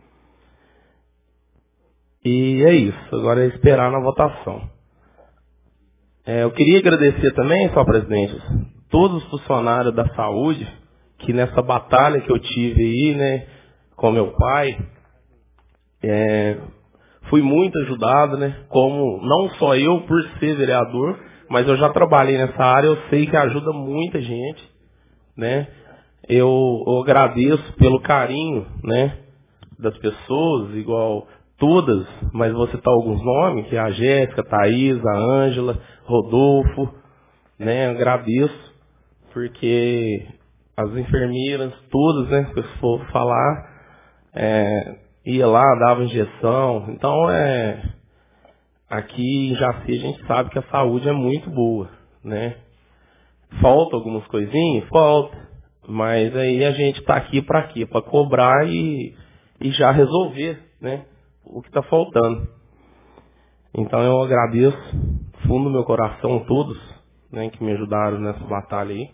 Speaker 5: E é isso. Agora é esperar na votação. É, eu queria agradecer também, senhor presidente, todos os funcionários da saúde, que nessa batalha que eu tive aí, né, com meu pai, é, fui muito ajudado, né, como não só eu por ser vereador, mas eu já trabalhei nessa área, eu sei que ajuda muita gente, né, eu, eu agradeço pelo carinho, né, das pessoas, igual todas, mas vou citar alguns nomes, que é a Jéssica, a Thaís, a Ângela, Rodolfo, né, agradeço, porque as enfermeiras, todas, né, se eu for falar, é, ia lá, dava injeção, então é, aqui em Jaci a gente sabe que a saúde é muito boa, né, falta algumas coisinhas? Falta, mas aí a gente está aqui para quê? Para cobrar e, e já resolver, né, o que está faltando. Então eu agradeço, fundo do meu coração, todos, né, que me ajudaram nessa batalha aí.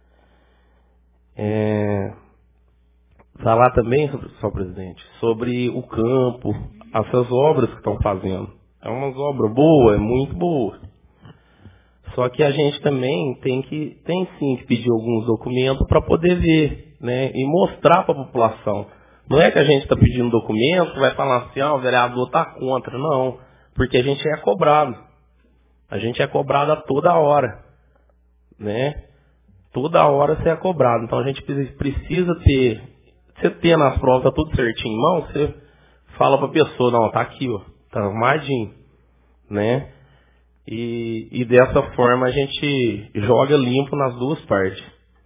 Speaker 5: É, falar também, senhor presidente, sobre o campo, essas obras que estão fazendo. É uma obra boa, é muito boa. Só que a gente também tem que, tem sim que pedir alguns documentos para poder ver, né, e mostrar para a população. Não é que a gente está pedindo documento, vai falar assim, ah, o vereador está contra. Não, porque a gente é cobrado. A gente é cobrado a toda hora, né? Toda hora você é cobrado. Então a gente precisa ter, você tendo as provas, tá tudo certinho em mão, você fala para a pessoa, não, tá aqui, ó, tá arrumadinho, né? E, e dessa forma a gente joga limpo nas duas partes.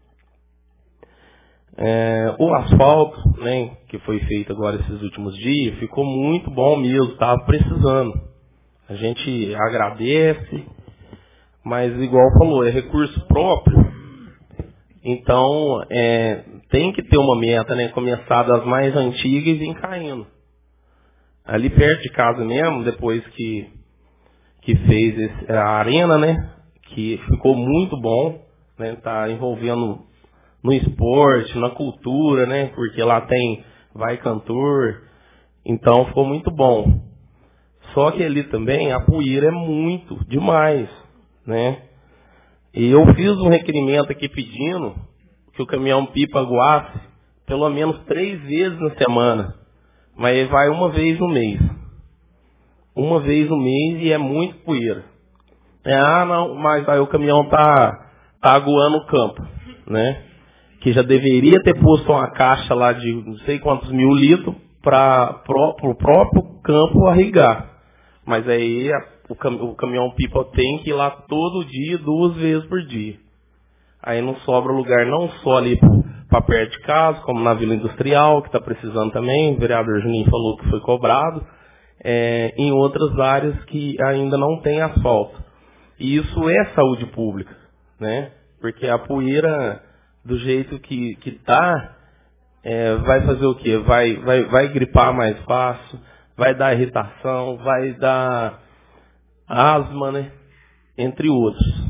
Speaker 5: É, o asfalto, né, que foi feito agora esses últimos dias, ficou muito bom mesmo, estava precisando. A gente agradece, mas igual falou, é recurso próprio. Então, é, tem que ter uma meta, né, começar das mais antigas e ir caindo. Ali perto de casa mesmo, depois que, que fez esse, a arena, né, que ficou muito bom, né, tá envolvendo no esporte, na cultura, né, porque lá tem vai cantor, então ficou muito bom. Só que ali também a poeira é muito, demais, né. E eu fiz um requerimento aqui pedindo que o caminhão pipa aguasse pelo menos três vezes na semana. Mas ele vai uma vez no mês. Uma vez no mês e é muito poeira. É, ah, não, mas aí o caminhão tá, tá aguando o campo, né? Que já deveria ter posto uma caixa lá de não sei quantos mil litros para o próprio campo irrigar. Mas aí a, o, cam, o caminhão pipa tem que ir lá todo dia, duas vezes por dia. Aí não sobra lugar não só ali para perto de casa, como na Vila Industrial, que está precisando também, o vereador Juninho falou que foi cobrado, é, em outras áreas que ainda não tem asfalto. E isso é saúde pública, né? Porque a poeira, do jeito que está, é, vai fazer o quê? Vai, vai, vai gripar mais fácil, vai dar irritação, vai dar asma, né? Entre outros.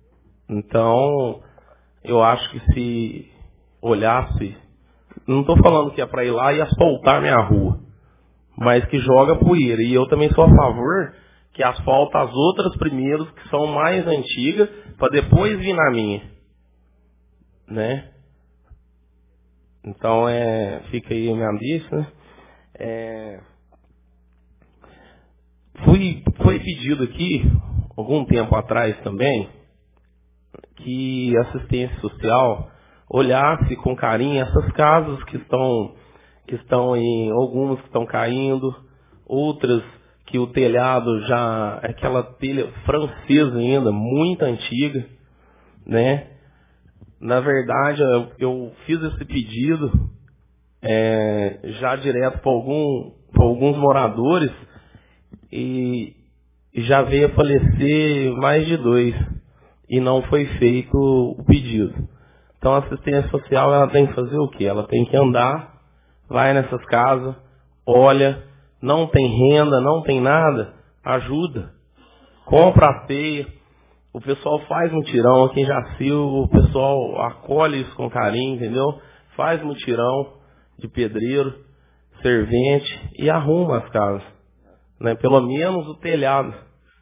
Speaker 5: Então, eu acho que se olhasse, não estou falando que é para ir lá e asfaltar minha rua, mas que joga poeira. E eu também sou a favor que asfalta as outras primeiros, que são mais antigas, para depois vir na minha, né? Então, é, fica aí a minha lista, né? É, fui, foi pedido aqui, algum tempo atrás também, que a assistência social olhasse com carinho essas casas que estão, que estão em, algumas que estão caindo, outras que o telhado já, é aquela telha francesa ainda, muito antiga, né? Na verdade, eu, eu fiz esse pedido é, já direto para algum, para alguns moradores e, e já veio a falecer mais de dois. E não foi feito o pedido. Então a assistência social ela tem que fazer o quê? Ela tem que andar, vai nessas casas, olha, não tem renda, não tem nada, ajuda. Compra a ceia. O pessoal faz mutirão aqui em Jaci, o pessoal acolhe isso com carinho, entendeu? Faz mutirão de pedreiro, servente e arruma as casas. Né? Pelo menos o telhado.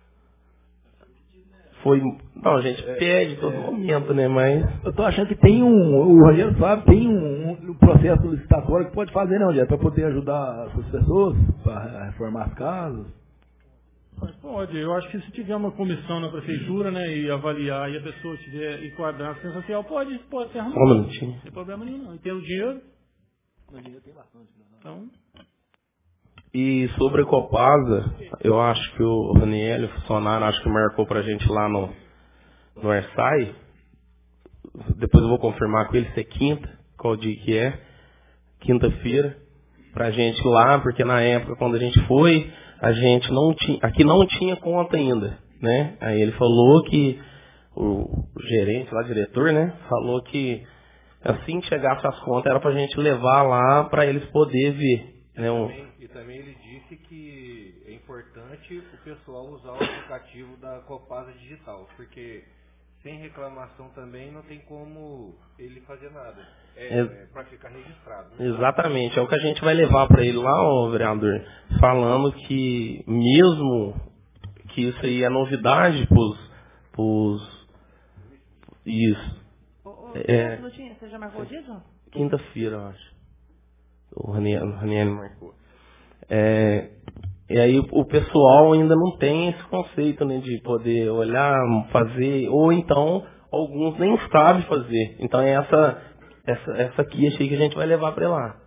Speaker 5: Foi, não, a gente pede todo momento, né, mas...
Speaker 7: Eu tô achando que tem um, o Rogério sabe, tem um, um processo licitatório que pode fazer, né, Rogério, para poder ajudar essas pessoas, para reformar as casas.
Speaker 4: Pode, eu acho que se tiver uma comissão na prefeitura, né, e avaliar, e a pessoa tiver enquadrado a assistência social, pode, pode ser arrumado.
Speaker 5: Um minutinho.
Speaker 4: Não tem problema nenhum, não. E tem o dinheiro.
Speaker 7: No dinheiro tem bastante.
Speaker 4: Então.
Speaker 5: E sobre a Copasa, eu acho que o Raniel, o funcionário, acho que marcou pra gente lá no, no Ersai. Depois eu vou confirmar com ele se é quinta, qual dia que é. Quinta-feira, pra gente lá, porque na época quando a gente foi, a gente não tinha, aqui não tinha conta ainda, né? Aí ele falou que, o, o gerente lá, diretor, né? Falou que assim que chegasse as contas era pra gente levar lá pra eles poderem ver. Né? Um...
Speaker 8: E também ele disse que é importante o pessoal usar o aplicativo da Copasa Digital, porque sem reclamação também não tem como ele fazer nada. É, é... é para ficar registrado. Né?
Speaker 5: Exatamente, é o que a gente vai levar para ele lá, ó, vereador, falando que mesmo que isso aí é novidade pros, pros isso.
Speaker 2: Ô, ô,
Speaker 5: é,
Speaker 2: você já marcou o dia, João?
Speaker 5: Quinta-feira, eu acho. O Raniel, Raniel marcou. É, e aí o pessoal ainda não tem esse conceito, né, de poder olhar, fazer, ou então alguns nem sabem fazer. Então é essa, essa, essa queixa aí que a gente vai levar para lá.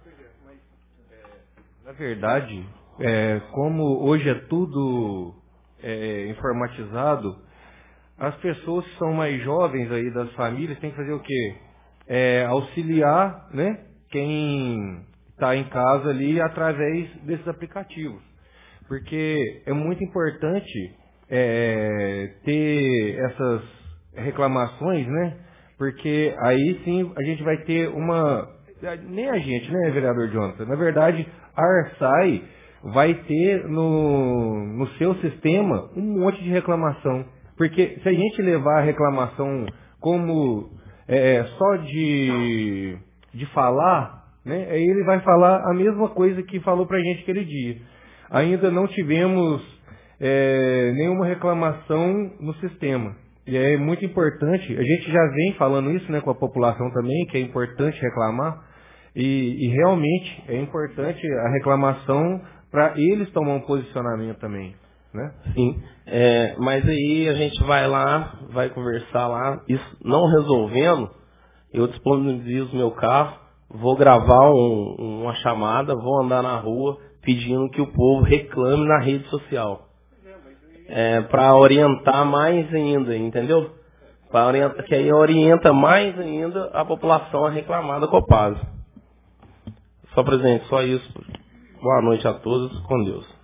Speaker 8: Na verdade, é, como hoje é tudo é, informatizado, as pessoas que são mais jovens aí das famílias têm que fazer o quê? É, auxiliar, né, quem está em casa ali através desses aplicativos. Porque é muito importante é, ter essas reclamações, né? Porque aí sim a gente vai ter uma... Nem a gente, né, vereador Jonathan? Na verdade, a Arsai vai ter no, no seu sistema um monte de reclamação. Porque se a gente levar a reclamação como é, só de, de falar, né, aí ele vai falar a mesma coisa que falou pra gente aquele dia. Ainda não tivemos é, nenhuma reclamação no sistema. E é muito importante, a gente já vem falando isso, né, com a população também, que é importante reclamar. E, e realmente é importante a reclamação para eles tomar um posicionamento também. Né?
Speaker 5: Sim, é, mas aí a gente vai lá, vai conversar lá, isso não resolvendo, eu disponibilizo meu carro, vou gravar um, uma chamada, vou andar na rua pedindo que o povo reclame na rede social. É, para orientar mais ainda, entendeu? Pra orientar, que aí orienta mais ainda a população a reclamar da Copasa. Só presidente, só isso. Boa noite a todos, com Deus.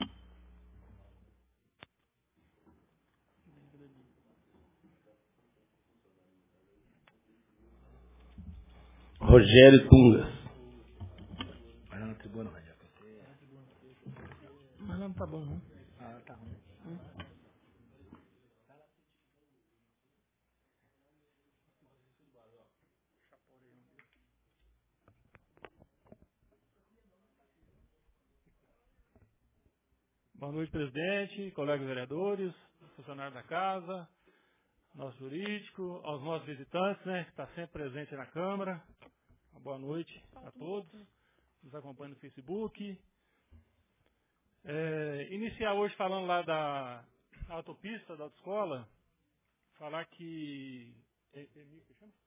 Speaker 5: Rogério Tungas.
Speaker 6: Mas não tribuna, Rogério.
Speaker 2: Mas não tá bom, não.
Speaker 6: Ah, tá ruim. Hum.
Speaker 4: Boa noite, presidente, colegas vereadores, funcionários da casa, nosso jurídico, aos nossos visitantes, né, que está sempre presente na Câmara. Uma boa noite a todos que nos acompanham no Facebook. É, iniciar hoje falando lá da autopista, da autoescola, falar que Emir,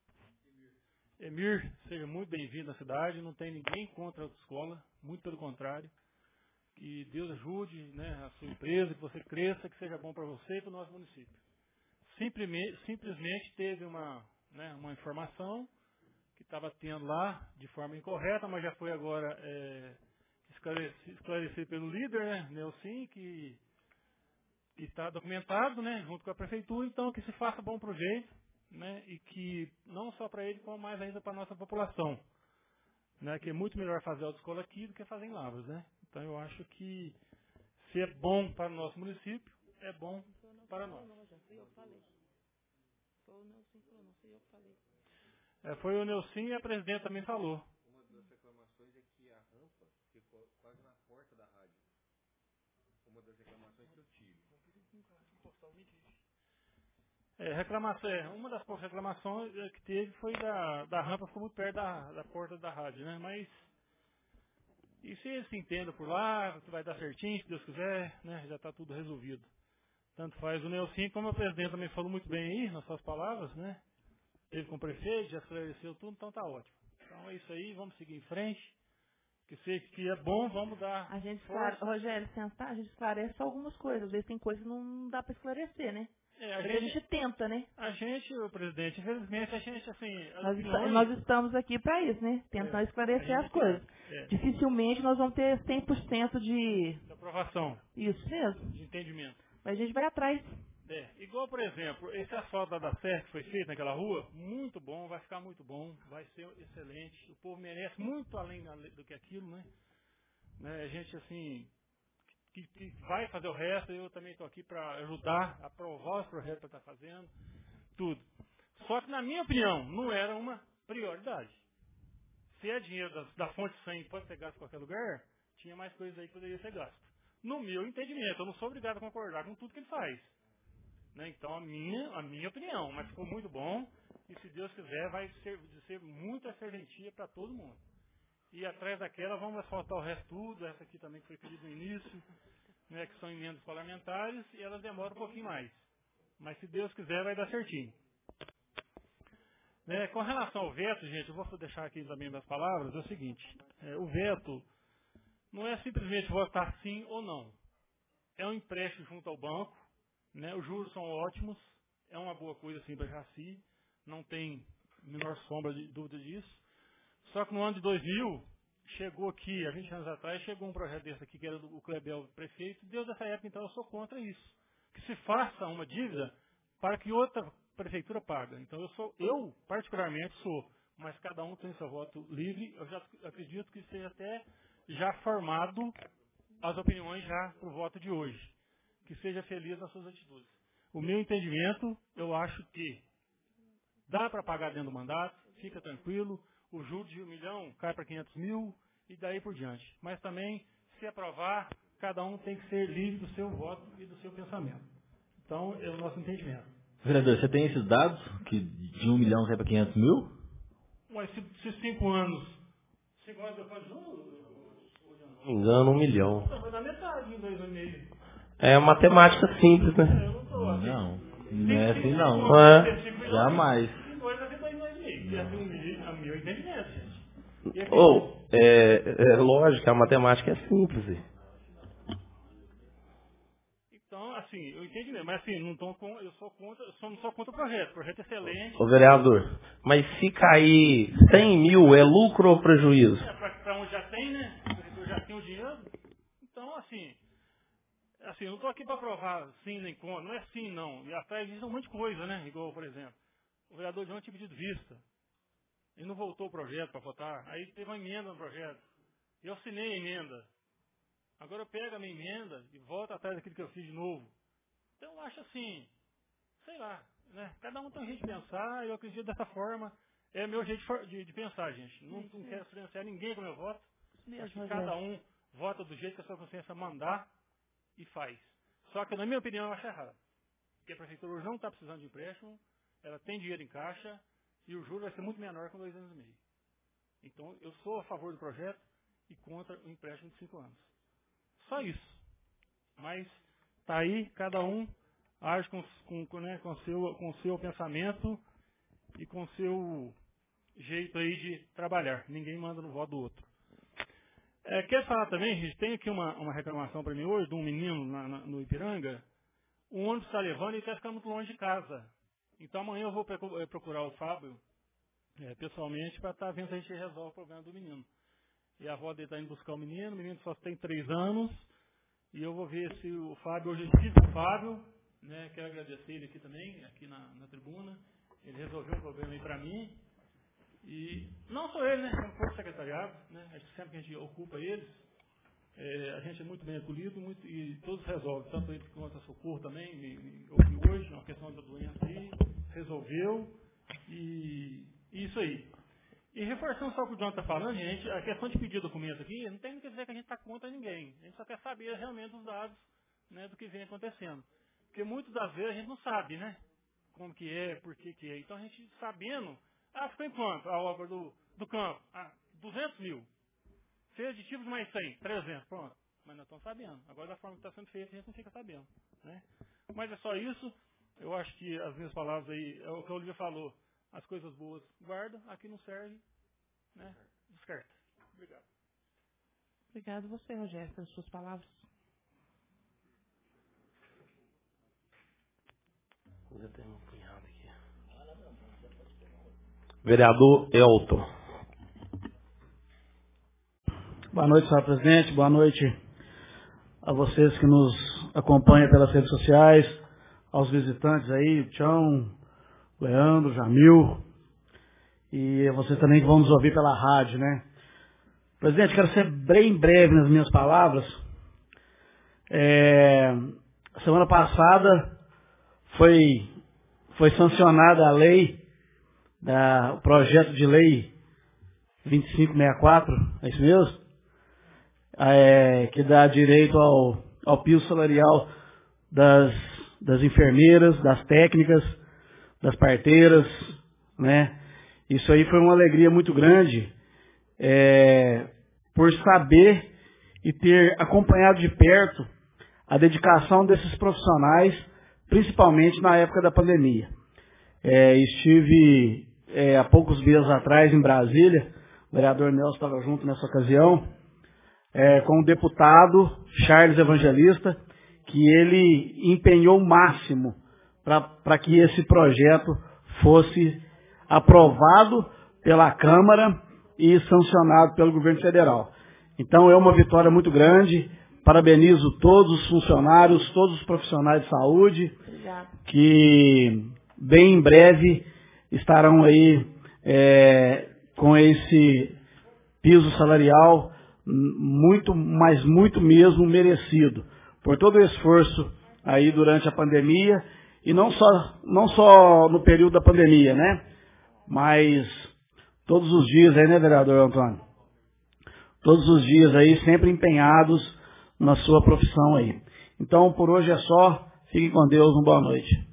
Speaker 4: Emir seja muito bem-vindo à cidade, não tem ninguém contra a autoescola, muito pelo contrário. Que Deus ajude, né, a sua empresa, que você cresça, que seja bom para você e para o nosso município. Simplesmente, simplesmente teve uma, né, uma informação que estava tendo lá de forma incorreta, mas já foi agora é, esclarecido, esclarecido pelo líder, né, Nelson, que está documentado, né, junto com a prefeitura, então que se faça bom projeto, né, e que não só para ele, como mais ainda para a nossa população. Né, que é muito melhor fazer a autoescola aqui do que fazer em Lavras, né? Então eu acho que se é bom para o nosso município, é bom para nós. É, foi o Nelson e a presidente também falou.
Speaker 8: Uma das reclamações é que a rampa ficou quase na porta da rádio. Uma das reclamações que eu tive.
Speaker 4: É, reclamação, é, uma das reclamações que teve foi da, da rampa, ficou muito perto da, da porta da rádio, né? Mas isso se eles se entendam por lá, vai dar certinho, se Deus quiser, né? Já está tudo resolvido. Tanto faz o Nelson, como o presidente também falou muito bem aí, nas suas palavras, né? Teve com o prefeito, já esclareceu tudo, então tá ótimo. Então é isso aí, vamos seguir em frente. Que sei que é bom, vamos dar.
Speaker 2: A gente esclare... Rogério, sentar, a gente esclarece algumas coisas. Às vezes tem coisas que não dá para esclarecer, né?
Speaker 4: É, a,
Speaker 2: Porque
Speaker 4: gente,
Speaker 2: a gente tenta, né?
Speaker 4: A gente, o presidente, infelizmente, a gente, assim...
Speaker 2: Nós,
Speaker 4: opiniões,
Speaker 2: nós estamos aqui para isso, né? Tentar
Speaker 4: é,
Speaker 2: esclarecer as coisas.
Speaker 4: É.
Speaker 2: Dificilmente nós vamos ter cem por cento de...
Speaker 4: de aprovação.
Speaker 2: Isso mesmo.
Speaker 4: De entendimento.
Speaker 2: Mas a gente vai atrás.
Speaker 4: É. Igual, por exemplo, esse asfalto da Serra que foi feito naquela rua, muito bom, vai ficar muito bom, vai ser excelente. O povo merece muito além do que aquilo, né? né a gente, assim... Que, que vai fazer o resto, eu também estou aqui para ajudar a aprovar os projetos que está fazendo, tudo. Só que, na minha opinião, não era uma prioridade. Se é dinheiro da, da fonte cem pode ser gasto em qualquer lugar, tinha mais coisas aí que poderia ser gasto. No meu entendimento, eu não sou obrigado a concordar com tudo que ele faz. Né? Então, a minha, a minha opinião, mas ficou muito bom, e se Deus quiser, vai ser, ser muita serventia para todo mundo. E atrás daquela vamos asfaltar o resto tudo, essa aqui também que foi pedido no início, né, que são emendas parlamentares, e elas demoram um pouquinho mais. Mas se Deus quiser, vai dar certinho. Né, com relação ao veto, gente, eu vou deixar aqui também das palavras, é o seguinte, é, o veto não é simplesmente votar sim ou não. É um empréstimo junto ao banco, né, os juros são ótimos, é uma boa coisa assim para Jaci, não tem a menor sombra de dúvida disso. Só que no ano de dois mil, chegou aqui, há vinte anos atrás, chegou um projeto desse aqui, que era do Clebel prefeito, desde essa época, então, eu sou contra isso. Que se faça uma dívida para que outra prefeitura pague. Então, eu, sou, eu particularmente, sou, mas cada um tem seu voto livre, eu já acredito que seja até já formado as opiniões já para o voto de hoje. Que seja feliz nas suas atitudes. O meu entendimento, eu acho que dá para pagar dentro do mandato, fica tranquilo, o juro de um milhão cai para quinhentos mil e daí por diante. Mas também, se aprovar, cada um tem que ser livre do seu voto e do seu pensamento. Então, é o nosso entendimento.
Speaker 1: Vereador, você tem esses dados que de um milhão cai para quinhentos mil?
Speaker 4: Mas se, se cinco anos, cinco anos depois de um,
Speaker 5: não me engano, um milhão.
Speaker 4: Foi na metade, em dois anos e meio.
Speaker 5: É matemática simples, né?
Speaker 4: Eu não tô assim.
Speaker 1: Não, não é assim não.
Speaker 5: Não é?
Speaker 1: Jamais.
Speaker 4: A meu entendimento, gente.
Speaker 5: Ou, oh, é, é lógico, a matemática é simples.
Speaker 4: Então, assim, eu entendi mesmo, mas assim, não tô com, eu sou contra, eu sou, não sou contra o projeto, o projeto é excelente.
Speaker 5: Ô vereador, mas se cair cem mil, é lucro ou prejuízo?
Speaker 4: É, para onde já tem, né? Eu já tenho o dinheiro. Então, assim, assim, eu não estou aqui para provar sim nem contra, não é sim não. E atrás disso um monte de coisa, né? Igual, por exemplo, o vereador de ontem tinha pedido vista. Ele não voltou o projeto para votar. Aí teve uma emenda no projeto. Eu assinei a emenda. Agora eu pego a minha emenda e volto atrás daquilo que eu fiz de novo. Então eu acho assim, sei lá, né? Cada um tem um jeito de pensar, eu acredito dessa forma. É meu jeito de, de pensar, gente. Não, não quero influenciar ninguém com o meu voto. Acho que cada um vota do jeito que a sua consciência mandar e faz. Só que, na minha opinião, eu acho errado. Porque a prefeitura hoje não está precisando de empréstimo, ela tem dinheiro em caixa, e o juro vai ser muito menor com dois anos e meio. Então, eu sou a favor do projeto e contra o empréstimo de cinco anos. Só isso. Mas, tá aí, cada um age com, com, né, com, seu, com seu pensamento e com seu jeito aí de trabalhar. Ninguém manda no voto do outro. É, quer falar também, gente, tem aqui uma, uma reclamação para mim hoje, de um menino na, na, no Ipiranga. O ônibus está levando e está ficando muito longe de casa. Então amanhã eu vou procurar o Fábio, é, pessoalmente, para estar tá vendo se a gente resolve o problema do menino. E a avó dele está indo buscar o menino, o menino só tem três anos, e eu vou ver se o Fábio, hoje eu estive com o Fábio, né, quero agradecer ele aqui também, aqui na, na tribuna, ele resolveu um problema aí para mim, e não só ele, né, como foi o secretariado, né, acho que sempre que a gente ocupa eles, é, a gente é muito bem acolhido, muito, e todos resolvem, tanto ele quanto a Socorro também, me, me ouviu hoje, uma questão da doença aí, resolveu, e, e isso aí. E reforçando só o que o John está falando, gente, a questão de pedir documento aqui, não tem que dizer que a gente está contra ninguém, a gente só quer saber realmente os dados, né, do que vem acontecendo. Porque muitas das vezes a gente não sabe, né, como que é, por que que é. Então a gente sabendo, ah, ficou em quanto? A obra do, do campo? Ah, duzentos mil. Fez aditivos mais cem, trezentos, pronto. Mas nós estamos sabendo. Agora, da forma que está sendo feito, a gente não fica sabendo. Né? Mas é só isso. Eu acho que as minhas palavras aí, é o que a Olivia falou. As coisas boas guarda, aqui não serve, né? Descarta. Obrigado.
Speaker 2: Obrigado você, Rogério, pelas suas palavras.
Speaker 5: Já tem um punhado aqui. Vereador Elton.
Speaker 6: Boa noite, senhor presidente. Boa noite a vocês que nos acompanham pelas redes sociais, aos visitantes aí, o Tião, Leandro, Jamil, e vocês também que vão nos ouvir pela rádio, né? Presidente, quero ser bem breve nas minhas palavras. É, semana passada foi, foi sancionada a lei, da, o projeto de lei vinte e cinco sessenta e quatro, é isso mesmo? É, que dá direito ao, ao piso salarial das, das enfermeiras, das técnicas, das parteiras, né? Isso aí foi uma alegria muito grande, é, por saber e ter acompanhado de perto a dedicação desses profissionais, principalmente na época da pandemia. É, estive é, há poucos dias atrás em Brasília, o vereador Nelson estava junto nessa ocasião, é, com o deputado Charles Evangelista, que ele empenhou o máximo para que esse projeto fosse aprovado pela Câmara e sancionado pelo governo federal. Então é uma vitória muito grande. Parabenizo todos os funcionários, todos os profissionais de saúde, Obrigada. Que bem em breve estarão aí é, com esse piso salarial muito, mas muito mesmo merecido, por todo o esforço aí durante a pandemia, e não só, não só no período da pandemia, né? Mas todos os dias aí, né, vereador Antônio? Todos os dias aí, sempre empenhados na sua profissão aí. Então, por hoje é só. Fiquem com Deus. Uma boa noite.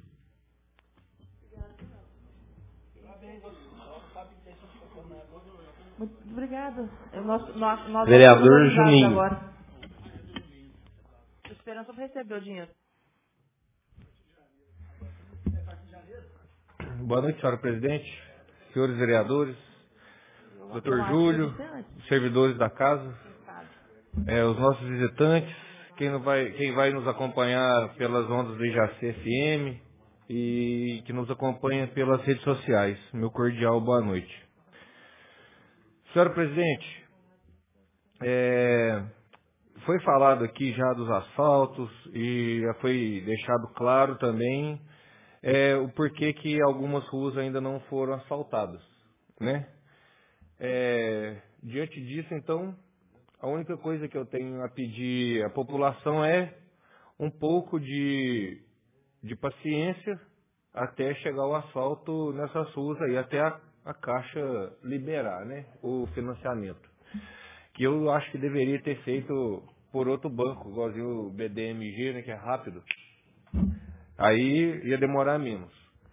Speaker 2: Muito obrigada. Nós, nós, nós
Speaker 5: Vereador Juninho.
Speaker 2: Agora. Estou esperando só para receber o dinheiro.
Speaker 8: Boa noite, senhora presidente, senhores vereadores, doutor Júlio, servidores da casa, é, os nossos visitantes, quem vai, quem vai nos acompanhar pelas ondas do I J A C F M e que nos acompanha pelas redes sociais. Meu cordial boa noite. Senhora presidente, é, foi falado aqui já dos asfaltos e já foi deixado claro também é, o porquê que algumas ruas ainda não foram asfaltadas, né? É, diante disso, então, a única coisa que eu tenho a pedir à população é um pouco de, de paciência até chegar o asfalto nessas ruas aí, até a, a Caixa liberar, né, o financiamento. Que eu acho que deveria ter feito por outro banco, igualzinho o B D M G, né, que é rápido. Aí ia demorar menos.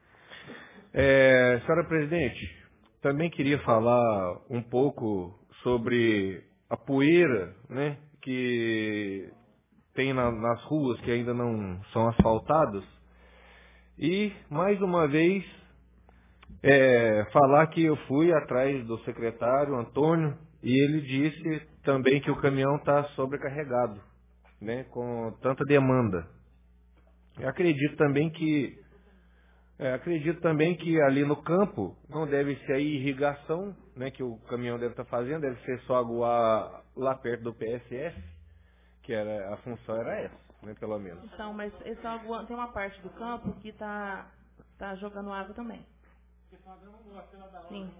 Speaker 8: É, senhora presidente, também queria falar um pouco sobre a poeira, né, que tem na, nas ruas que ainda não são asfaltadas. E, mais uma vez, é, falar que eu fui atrás do secretário Antônio e ele disse também que o caminhão está sobrecarregado, né, com tanta demanda. Eu acredito também que é, acredito também que ali no campo não deve ser a irrigação, né, que o caminhão deve estar fazendo, deve ser só aguar lá perto do P S F, que era, a função era essa, né, pelo menos.
Speaker 2: Então, mas esse, tem uma parte do campo que está tá jogando água também. Sim.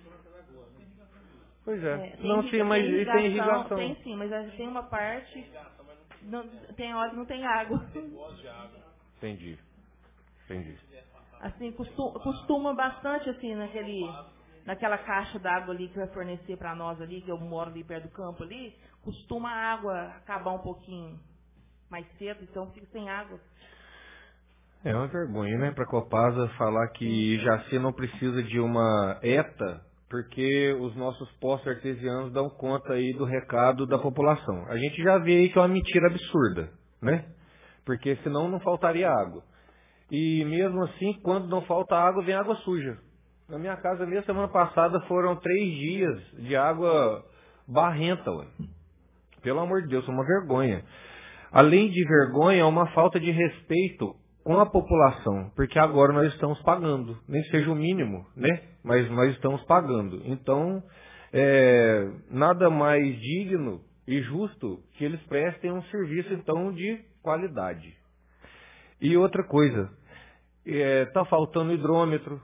Speaker 8: Pois é.
Speaker 2: é
Speaker 8: não, sim, mas tem irrigação, tem irrigação.
Speaker 2: Tem sim, mas tem uma parte, não, tem hora que não tem água.
Speaker 8: Entendi. Entendi.
Speaker 2: Assim, costuma, costuma bastante assim naquele, naquela caixa d'água ali que vai fornecer para nós ali, que eu moro ali perto do campo ali, costuma a água acabar um pouquinho mais cedo, então fica sem água.
Speaker 8: É uma vergonha, né, para a Copasa falar que Jaci não precisa de uma ETA porque os nossos poços artesianos dão conta aí do recado da população. A gente já vê aí que é uma mentira absurda, né? Porque senão não faltaria água. E mesmo assim, quando não falta água, vem água suja. Na minha casa mesmo, semana passada, foram três dias de água barrenta, ué. Pelo amor de Deus, é uma vergonha. Além de vergonha, é uma falta de respeito com a população, porque agora nós estamos pagando, nem seja o mínimo, né? Mas nós estamos pagando. Então, é, nada mais digno e justo que eles prestem um serviço, então, de qualidade. E outra coisa, está é, faltando hidrômetro,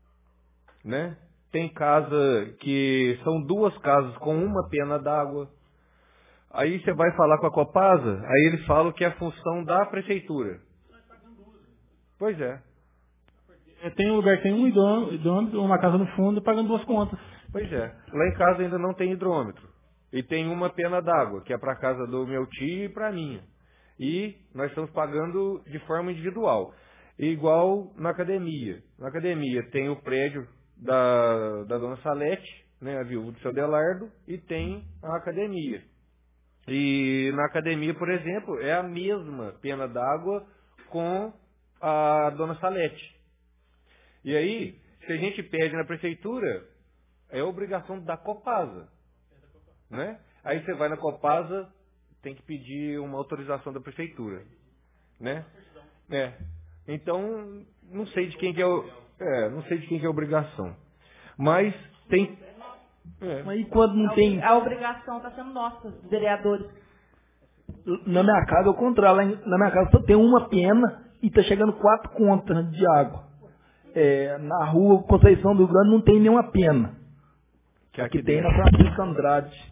Speaker 8: né? Tem casa que são duas casas com uma pena d'água. Aí você vai falar com a Copasa, aí eles falam que é a função da prefeitura. Pois é.
Speaker 9: Tem um lugar que tem um hidrômetro, uma casa no fundo, pagando duas contas.
Speaker 8: Pois é. Lá em casa ainda não tem hidrômetro. E tem uma pena d'água, que é para a casa do meu tio e para a minha. E nós estamos pagando de forma individual. Igual na academia. Na academia tem o prédio da, da dona Salete, né, a viúva do seu Adelardo, e tem a academia. E na academia, por exemplo, é a mesma pena d'água com a dona Salete. E aí, se a gente pede na prefeitura, é obrigação da Copasa, né? Aí você vai na Copasa, tem que pedir uma autorização da prefeitura, né? É. Então, não sei de quem que é, o, é, não sei de quem que é a obrigação. Mas tem.
Speaker 7: É. Mas e quando não
Speaker 2: a,
Speaker 7: tem.
Speaker 2: A obrigação está sendo nossa, vereadores.
Speaker 7: Na minha casa, ao contrário, na minha casa só tem uma pena e está chegando quatro contas de água. É, na rua Conceição do Rio Grande não tem nenhuma pena. Que aqui tem na Francisco Andrade.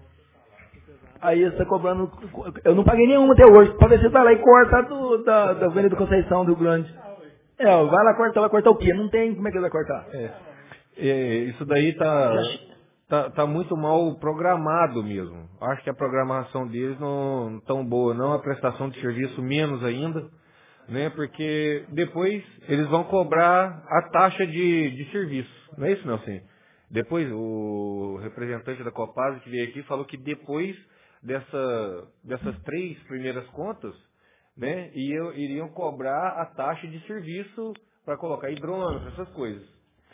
Speaker 7: Aí você está cobrando. Eu não paguei nenhuma até hoje. Para ver se você vai lá e corta do, da, da Avenida Conceição do Rio Grande. É, vai lá cortar, vai cortar o quê? Não tem, como é que ele vai cortar?
Speaker 8: É. É, isso daí tá, tá, tá muito mal programado mesmo. Acho que a programação deles não tão boa, não. A prestação de serviço menos ainda, né? Porque depois eles vão cobrar a taxa de, de serviço. Não é isso, Nelson? Depois o representante da Copasa que veio aqui falou que depois dessa, dessas três primeiras contas, né, iriam, iriam cobrar a taxa de serviço para colocar hidrômetro, essas coisas.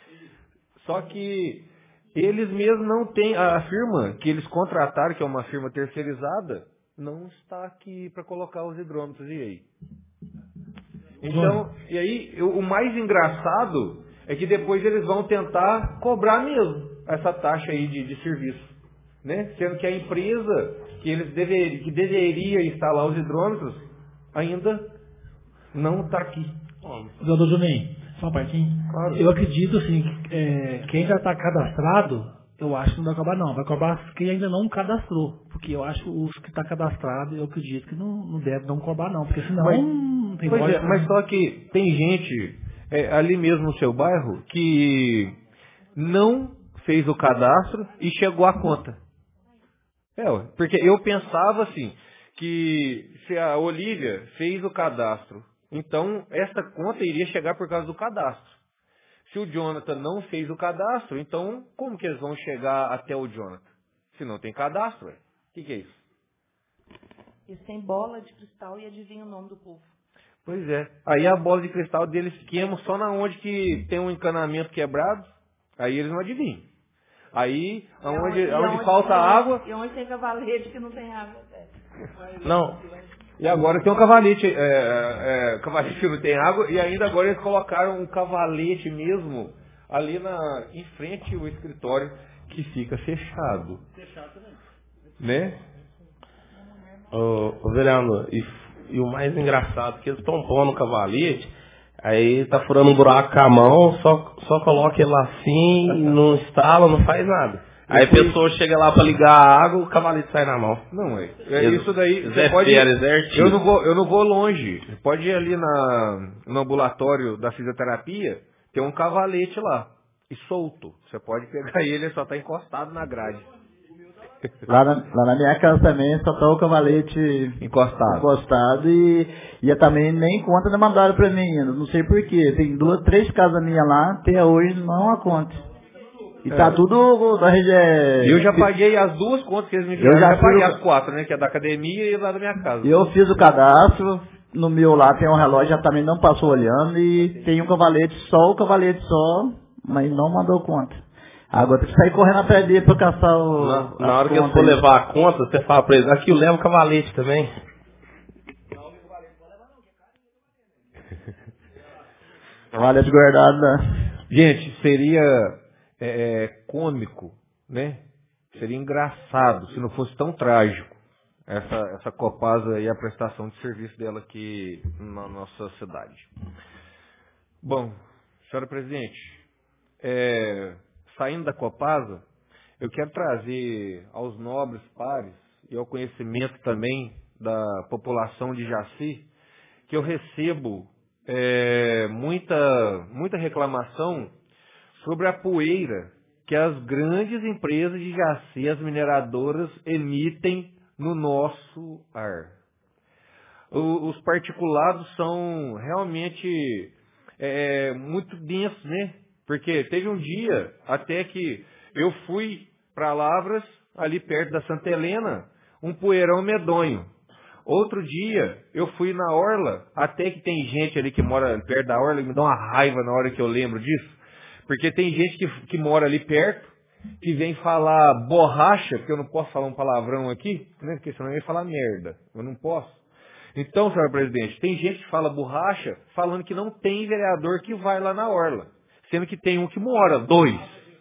Speaker 8: Só que eles mesmos não têm, a firma que eles contrataram, que é uma firma terceirizada, não está aqui para colocar os hidrômetros. E aí? Então, e aí, o mais engraçado é que depois eles vão tentar cobrar mesmo essa taxa aí de, de serviço, né? Sendo que a empresa que eles dever, que deveria instalar os hidrômetros ainda não está aqui.
Speaker 9: Doutor Juninho, só uma partinha.
Speaker 8: Claro.
Speaker 9: Eu acredito assim, é, quem já está cadastrado, eu acho que não vai cobrar não. Vai cobrar quem ainda não cadastrou. Porque eu acho que os que estão tá cadastrados, eu acredito que não, não deve não cobrar não. Porque senão
Speaker 8: mas,
Speaker 9: não tem
Speaker 8: pois
Speaker 9: pode,
Speaker 8: é, mas só que tem gente é, ali mesmo no seu bairro que não fez o cadastro e chegou à conta. É, ué, porque eu pensava assim, que se a Olívia fez o cadastro, então essa conta iria chegar por causa do cadastro. Se o Jonathan não fez o cadastro, então como que eles vão chegar até o Jonathan? Se não tem cadastro, ué. O que, que é isso?
Speaker 2: Eles têm bola de cristal e adivinham o nome do povo.
Speaker 8: Pois é. Aí a bola de cristal deles queima só na onde que tem um encanamento quebrado, aí eles não adivinham. Aí, aonde,
Speaker 2: onde,
Speaker 8: aonde
Speaker 2: onde
Speaker 8: falta
Speaker 2: tem,
Speaker 8: água...
Speaker 2: E onde tem cavalete que não tem água.
Speaker 8: Não. E agora tem um cavalete, é, é, cavalete que não tem água, e ainda agora eles colocaram um cavalete mesmo ali na, em frente ao escritório, que fica fechado. Fechado também. Né?
Speaker 5: Ô, ô vereador, e, e o mais engraçado é que eles estão pondo o cavalete, aí tá furando um buraco com a mão, só, só coloca ele assim, não instala, não faz nada. Aí a pessoa chega lá para ligar a água, o cavalete sai na mão.
Speaker 8: Não é. é isso daí. Você
Speaker 5: Zé
Speaker 8: pode.
Speaker 5: Pérez, Zé
Speaker 8: eu não vou, eu não vou longe. Você pode ir ali na, no ambulatório da fisioterapia, tem um cavalete lá e solto. Você pode pegar ele, ele só tá encostado na grade.
Speaker 10: Lá na, lá na minha casa também só tá o cavalete
Speaker 8: encostado,
Speaker 10: encostado e, e também nem conta não mandaram pra mim ainda, não sei porquê. Tem duas, três casas minhas lá, até hoje não há conta. E tá
Speaker 8: É.
Speaker 10: tudo da região.
Speaker 8: Eu já paguei as duas contas que eles me
Speaker 10: Eu
Speaker 8: enviaram,
Speaker 10: já
Speaker 8: eu já paguei
Speaker 10: fiz o-
Speaker 8: as quatro, né? Que é da academia e lá da minha casa.
Speaker 10: Eu fiz o cadastro, no meu lá tem um relógio, já também não passou olhando, e tem um cavalete só, o cavalete só, mas não mandou conta. Agora tem que sair correndo atrás dele pra caçar o.
Speaker 5: Na,
Speaker 10: as
Speaker 5: na hora que eu
Speaker 10: contas
Speaker 5: for
Speaker 10: aí.
Speaker 5: levar a conta, você fala pra eles, aqui eu levo o cavalete também.
Speaker 10: Cavalete guardado, né?
Speaker 8: Gente, seria é, é, cômico, né? Seria engraçado se não fosse tão trágico essa, essa Copasa e a prestação de serviço dela aqui na nossa cidade. Bom, senhora presidente, é, saindo da Copasa, eu quero trazer aos nobres pares e ao conhecimento também da população de Jaci que eu recebo é, muita, muita reclamação sobre a poeira que as grandes empresas de Jaci, as mineradoras, emitem no nosso ar. O, os particulados são realmente é, muito densos, né? Porque teve um dia até que eu fui para Lavras, ali perto da Santa Helena, um poeirão medonho. Outro dia, eu fui na Orla, até que tem gente ali que mora perto da Orla, me dá uma raiva na hora que eu lembro disso, porque tem gente que, que mora ali perto, que vem falar borracha, porque eu não posso falar um palavrão aqui, né, porque senão eu ia falar merda, eu não posso. Então, senhor presidente, tem gente que fala borracha, falando que não tem vereador que vai lá na Orla, sendo que tem um que mora, dois.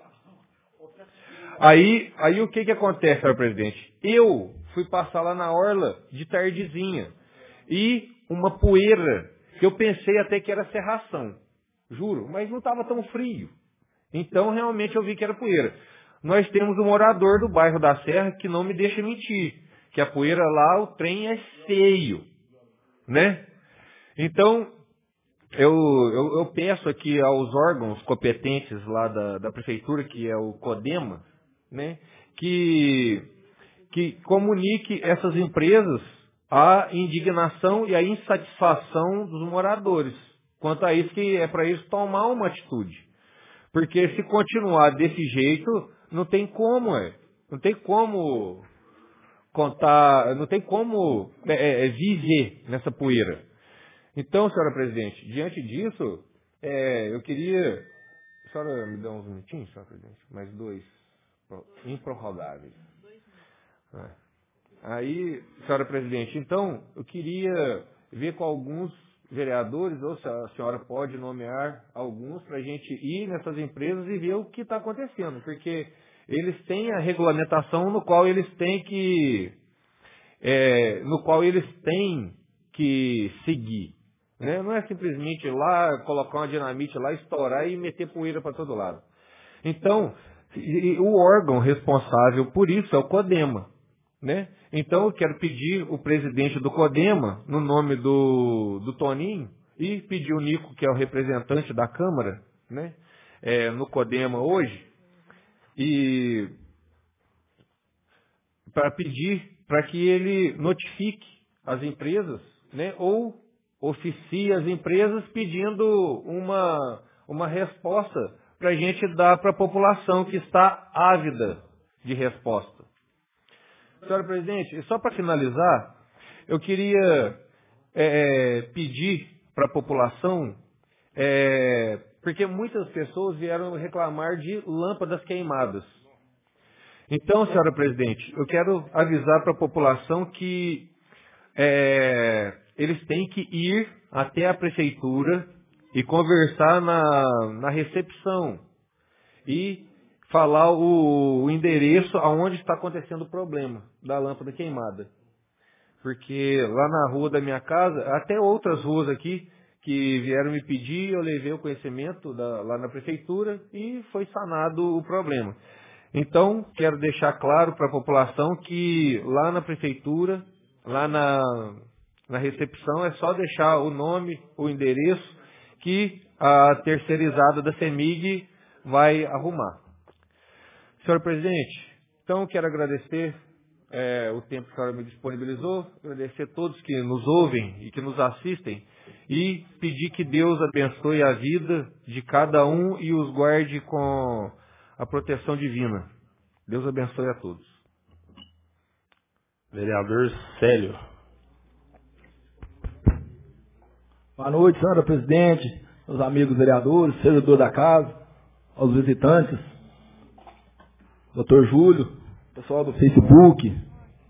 Speaker 8: Aí, aí o que que acontece, senhor presidente? Eu fui passar lá na Orla de tardezinha e uma poeira que eu pensei até que era serração, juro, mas não estava tão frio. Então realmente eu vi que era poeira. Nós temos um morador do bairro da Serra que não me deixa mentir, que a poeira lá, o trem é feio, né? Então eu, eu, eu peço aqui aos órgãos competentes lá da, da prefeitura, que é o CODEMA, né, que, que comunique essas empresas a indignação e a insatisfação dos moradores. Quanto a isso, que é para eles tomar uma atitude. Porque se continuar desse jeito, não tem como, é. Não tem como contar, não tem como é, é, viver nessa poeira. Então, senhora presidente, diante disso, é, eu queria... A senhora me dá uns minutinhos, senhora presidente? Mais dois. Improrrogáveis. É. Aí, senhora presidente, então, eu queria ver com alguns vereadores, ou se a senhora pode nomear alguns, para a gente ir nessas empresas e ver o que está acontecendo, porque eles têm a regulamentação no qual eles têm que, é, no qual eles têm que seguir. Né? Não é simplesmente ir lá, colocar uma dinamite lá, estourar e meter poeira para todo lado. Então, e o órgão responsável por isso é o CODEMA, né? Então eu quero pedir o presidente do CODEMA, no nome do, do Toninho, e pedir o Nico, que é o representante da Câmara, né? É, no CODEMA hoje, e para pedir para que ele notifique as empresas, né? Ou oficie as empresas pedindo uma, uma resposta para a gente dar para a população que está ávida de resposta. Senhora presidente, e só para finalizar, eu queria é, pedir para a população, é, porque muitas pessoas vieram reclamar de lâmpadas queimadas. Então, senhora presidente, eu quero avisar para a população que é, eles têm que ir até a prefeitura e conversar na, na recepção e falar o, o endereço aonde está acontecendo o problema da lâmpada queimada. Porque lá na rua da minha casa, até outras ruas aqui que vieram me pedir, eu levei o conhecimento da, lá na prefeitura e foi sanado o problema. Então, quero deixar claro para a população que lá na prefeitura, lá na, na recepção, é só deixar o nome, o endereço, que a terceirizada da CEMIG vai arrumar. Senhor presidente, então quero agradecer é, o tempo que a senhora me disponibilizou, agradecer a todos que nos ouvem e que nos assistem e pedir que Deus abençoe a vida de cada um e os guarde com a proteção divina. Deus abençoe a todos.
Speaker 5: Vereador Célio.
Speaker 7: Boa noite, senhora presidente, meus amigos vereadores, servidor da casa, aos visitantes, doutor Júlio, pessoal do Facebook.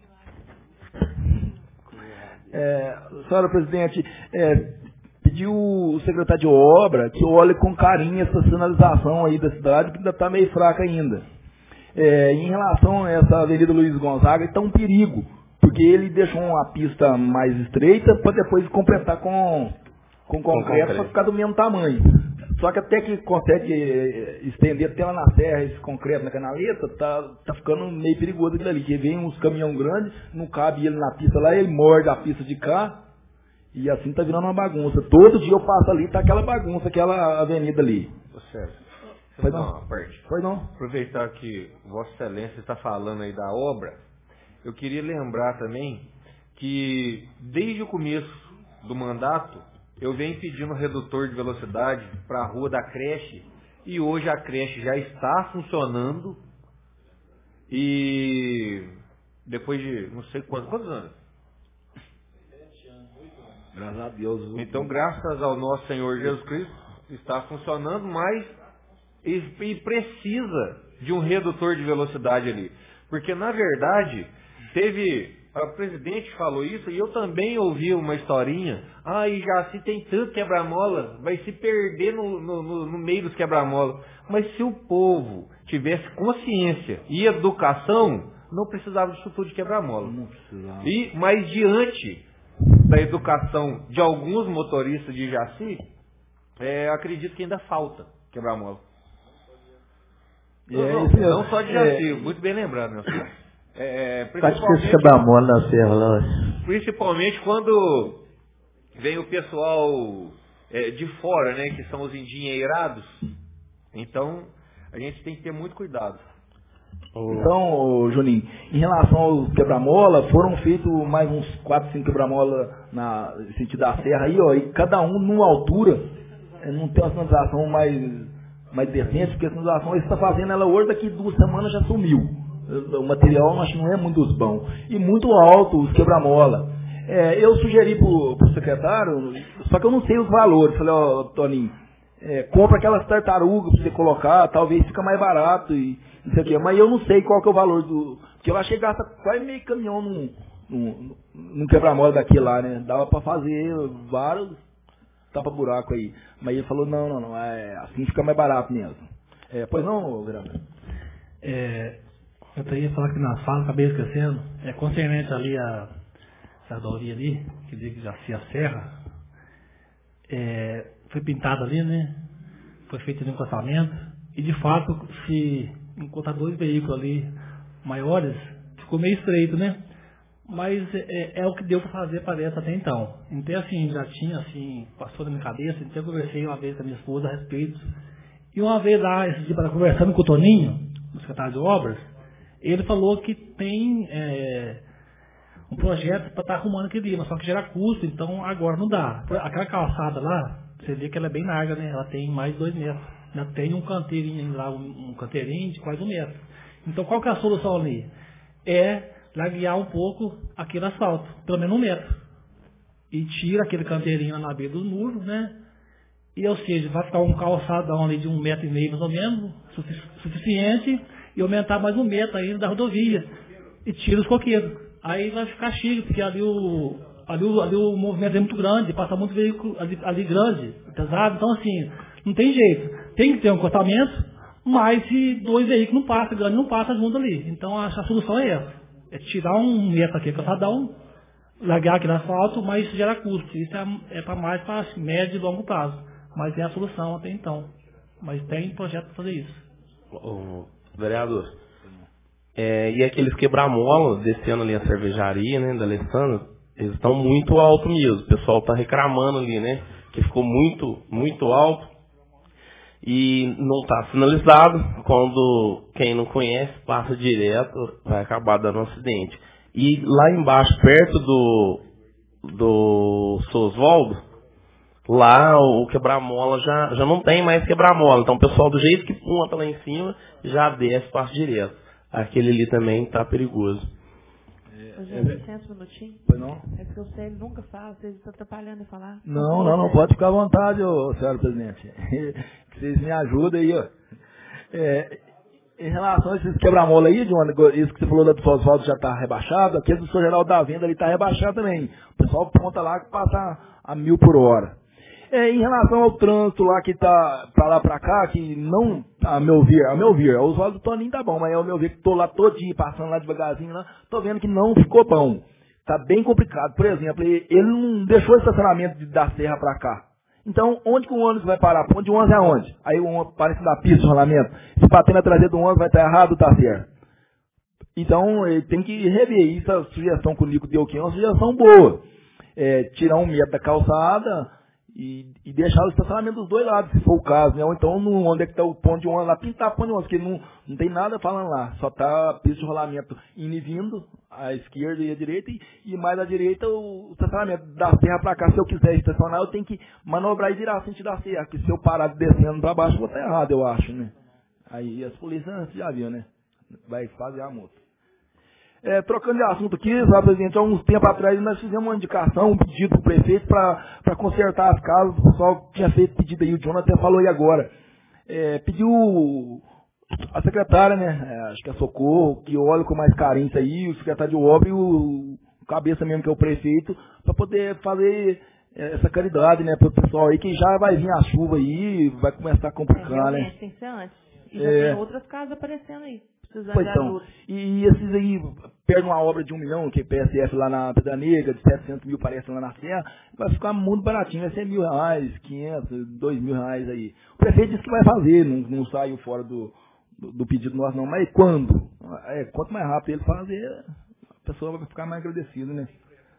Speaker 7: É, senhora presidente, é, pediu o secretário de obra que olhe com carinho essa sinalização aí da cidade, que ainda está meio fraca ainda. É, em relação a essa Avenida Luiz Gonzaga, está um perigo, porque ele deixou uma pista mais estreita para depois completar com, com concreto para ficar do mesmo tamanho. Só que até que consegue estender até lá na serra esse concreto na canaleta, tá, tá ficando meio perigoso aquilo ali, que vem uns caminhão grandes, não cabe ele na pista lá, ele morde a pista de cá, e assim tá virando uma bagunça. Todo dia eu passo ali, tá aquela bagunça, aquela avenida ali.
Speaker 8: Ô Sérgio,
Speaker 7: foi não?
Speaker 8: Uma parte.
Speaker 7: Foi não?
Speaker 8: Aproveitar que Vossa Excelência está falando aí da obra, eu queria lembrar também que desde o começo do mandato, eu venho pedindo redutor de velocidade para a rua da creche, e hoje a creche já está funcionando, e depois de não sei quantos, quantos anos?
Speaker 7: Sete anos, oito anos. Graças a Deus.
Speaker 8: Então, graças ao nosso Senhor Jesus Cristo, está funcionando, mas e, e precisa de um redutor de velocidade ali. Porque, na verdade, teve... A presidente falou isso e eu também ouvi uma historinha. Ah, e Jaci tem tanto quebra-mola, vai se perder no, no, no, no meio dos quebra-mola. Mas se o povo tivesse consciência e educação, não precisava de estrutura de quebra-mola.
Speaker 7: Não precisava.
Speaker 8: E, mas diante da educação de alguns motoristas de Jaci, é, acredito que ainda falta quebra-mola.
Speaker 7: É,
Speaker 8: não, não, não só de Jaci, é... muito bem lembrado, meu filho. É, principalmente,
Speaker 10: quebra-mola na serra lá.
Speaker 8: Principalmente quando vem o pessoal é, de fora, né, que são os endinheirados. Então, a gente tem que ter muito cuidado.
Speaker 7: Então, Juninho, em relação aos quebra-mola, foram feitos mais uns quatro, cinco quebra-mola na sentido da serra aí, ó, e cada um numa altura, não tem uma sinalização mais, mais decente, porque a sinalização que você está fazendo ela hoje, daqui duas semanas já sumiu. O material acho que não é muito bom. E muito alto os quebra-mola. É, eu sugeri para o secretário, só que eu não sei os valores. Falei, ó, Toninho, é, compra aquelas tartarugas para você colocar, talvez fica mais barato e não sei o quê. Mas eu não sei qual que é o valor do... Porque eu achei que gasta quase meio caminhão num, num, num quebra-mola daqui lá, né? Dava para fazer vários tapa-buraco aí. Mas ele falou, não, não, não, é, assim fica mais barato mesmo. É, pois não, vereador?
Speaker 9: É... Eu até ia falar que na fala, acabei esquecendo, é concernente ali a rodovia ali, que diz que já se a serra, é, foi pintada ali, né? Foi feito um encostamento, e de fato, se encontrar dois veículos ali maiores, ficou meio estreito, né? Mas é, é o que deu para fazer, parece, até então. Então, assim, já tinha, assim, passou na minha cabeça, então eu conversei uma vez com a minha esposa a respeito. E uma vez lá, esse dia, para conversando com o Toninho, o secretário de obras, ele falou que tem é, um projeto para estar tá arrumando aquele dia, mas só que gera custo, então agora não dá. Aquela calçada lá, você vê que ela é bem larga, né? Ela tem mais de dois metros. Já tem um canteirinho lá, um, um canteirinho de quase um metro. Então qual que é a solução ali? É larguear um pouco aquele asfalto, pelo menos um metro. E tira aquele canteirinho lá na beira do muro, né? E, ou seja, vai ficar um calçadão ali de um metro e meio mais ou menos, suficiente, e aumentar mais um metro ainda da rodovia. E tira os coqueiros. Aí vai ficar chique, porque ali o, ali o, ali o movimento é muito grande, passa muito veículo ali, ali grande, pesado. Então, assim, não tem jeito. Tem que ter um acostamento, mas se dois veículos não passam, grande não passa junto ali. Então, a, a solução é essa. É tirar um metro aqui, calçadão, largar aqui no asfalto, mas isso gera custo. Isso é, é para mais para médio e longo prazo. Mas é a solução até então. Mas tem projeto para fazer isso.
Speaker 5: Oh. Vereador, é, e aqueles quebra-mola, descendo ali a cervejaria, né, da Alessandra, eles estão muito altos mesmo. O pessoal está reclamando ali, né, que ficou muito, muito alto e não está sinalizado. Quando quem não conhece passa direto, vai acabar dando um acidente. E lá embaixo, perto do, do Sosvaldo, lá o quebra-mola já, já não tem mais quebra-mola. Então o pessoal, do jeito que ponta lá em cima, já desce, passa direto. Aquele ali também está perigoso.
Speaker 2: Ô, gente, licença um minutinho.
Speaker 7: Pois não?
Speaker 2: É que o Célio nunca fala, vocês estão atrapalhando em falar.
Speaker 7: Não, não, não, pode ficar à vontade, ô, senhor presidente. Que vocês me ajudem aí, ó. É, em relação a esses quebra-mola aí, John, isso que você falou do asfalto já está rebaixado, aquele do São Geraldo da Venda ali está rebaixado também. O pessoal ponta lá que passa a mil por hora. É, em relação ao trânsito lá que tá pra lá pra cá, que não, a meu ver, a meu ver, o usuário do Toninho tá bom, mas ao meu ver que tô lá todinho, passando lá devagarzinho lá, tô vendo que não ficou bom. Tá bem complicado. Por exemplo, ele não deixou o estacionamento de, da serra pra cá. Então, onde que o ônibus vai parar? Onde o ônibus é onde? Aí o ônibus parece da pista de rolamento. Se bater na traseira do ônibus vai estar errado, tá certo. Então, ele tem que rever isso. A sugestão que o Nico deu aqui é uma sugestão boa. É, tirar um metro da calçada e, e deixar o estacionamento dos dois lados, se for o caso, né? Ou então, no, onde é que está o ponto de ônibus lá, pintar o ponto de ônibus, porque não, não tem nada falando lá. Só está a pista de rolamento indo e vindo, à esquerda e à direita, e, e mais à direita o, o estacionamento da serra para cá. Se eu quiser estacionar, eu tenho que manobrar e virar sentido da serra, porque se eu parar descendo para baixo, eu vou estar errado, eu acho, né? Aí as polícias já viu, né? Vai fazer a multa. É, trocando de assunto aqui, sabe, presidente, há uns tempos atrás nós fizemos uma indicação, um pedido para o prefeito para consertar as casas. O pessoal tinha feito pedido aí, o John até falou aí agora. É, pediu a secretária, né, é, acho que é Socorro, que olha com mais carinho isso aí, o secretário de obra e o, o cabeça mesmo, que é o prefeito, para poder fazer é, essa caridade, né, para o pessoal aí, que já vai vir a chuva aí, vai começar a complicar,
Speaker 2: é,
Speaker 7: né.
Speaker 2: Tem que ser antes. E já
Speaker 7: É,
Speaker 2: tem outras casas aparecendo aí.
Speaker 7: Pois então, e esses aí perdem uma obra de um milhão, que é P S F lá na Pedra Negra, de setecentos mil parece lá na Serra, vai ficar muito baratinho, vai ser mil reais, quinhentos, dois mil reais aí. O prefeito disse que vai fazer, não, não saiu fora do, do, do pedido nosso não, mas quando? É, quanto mais rápido ele fazer, a pessoa vai ficar mais agradecida, né?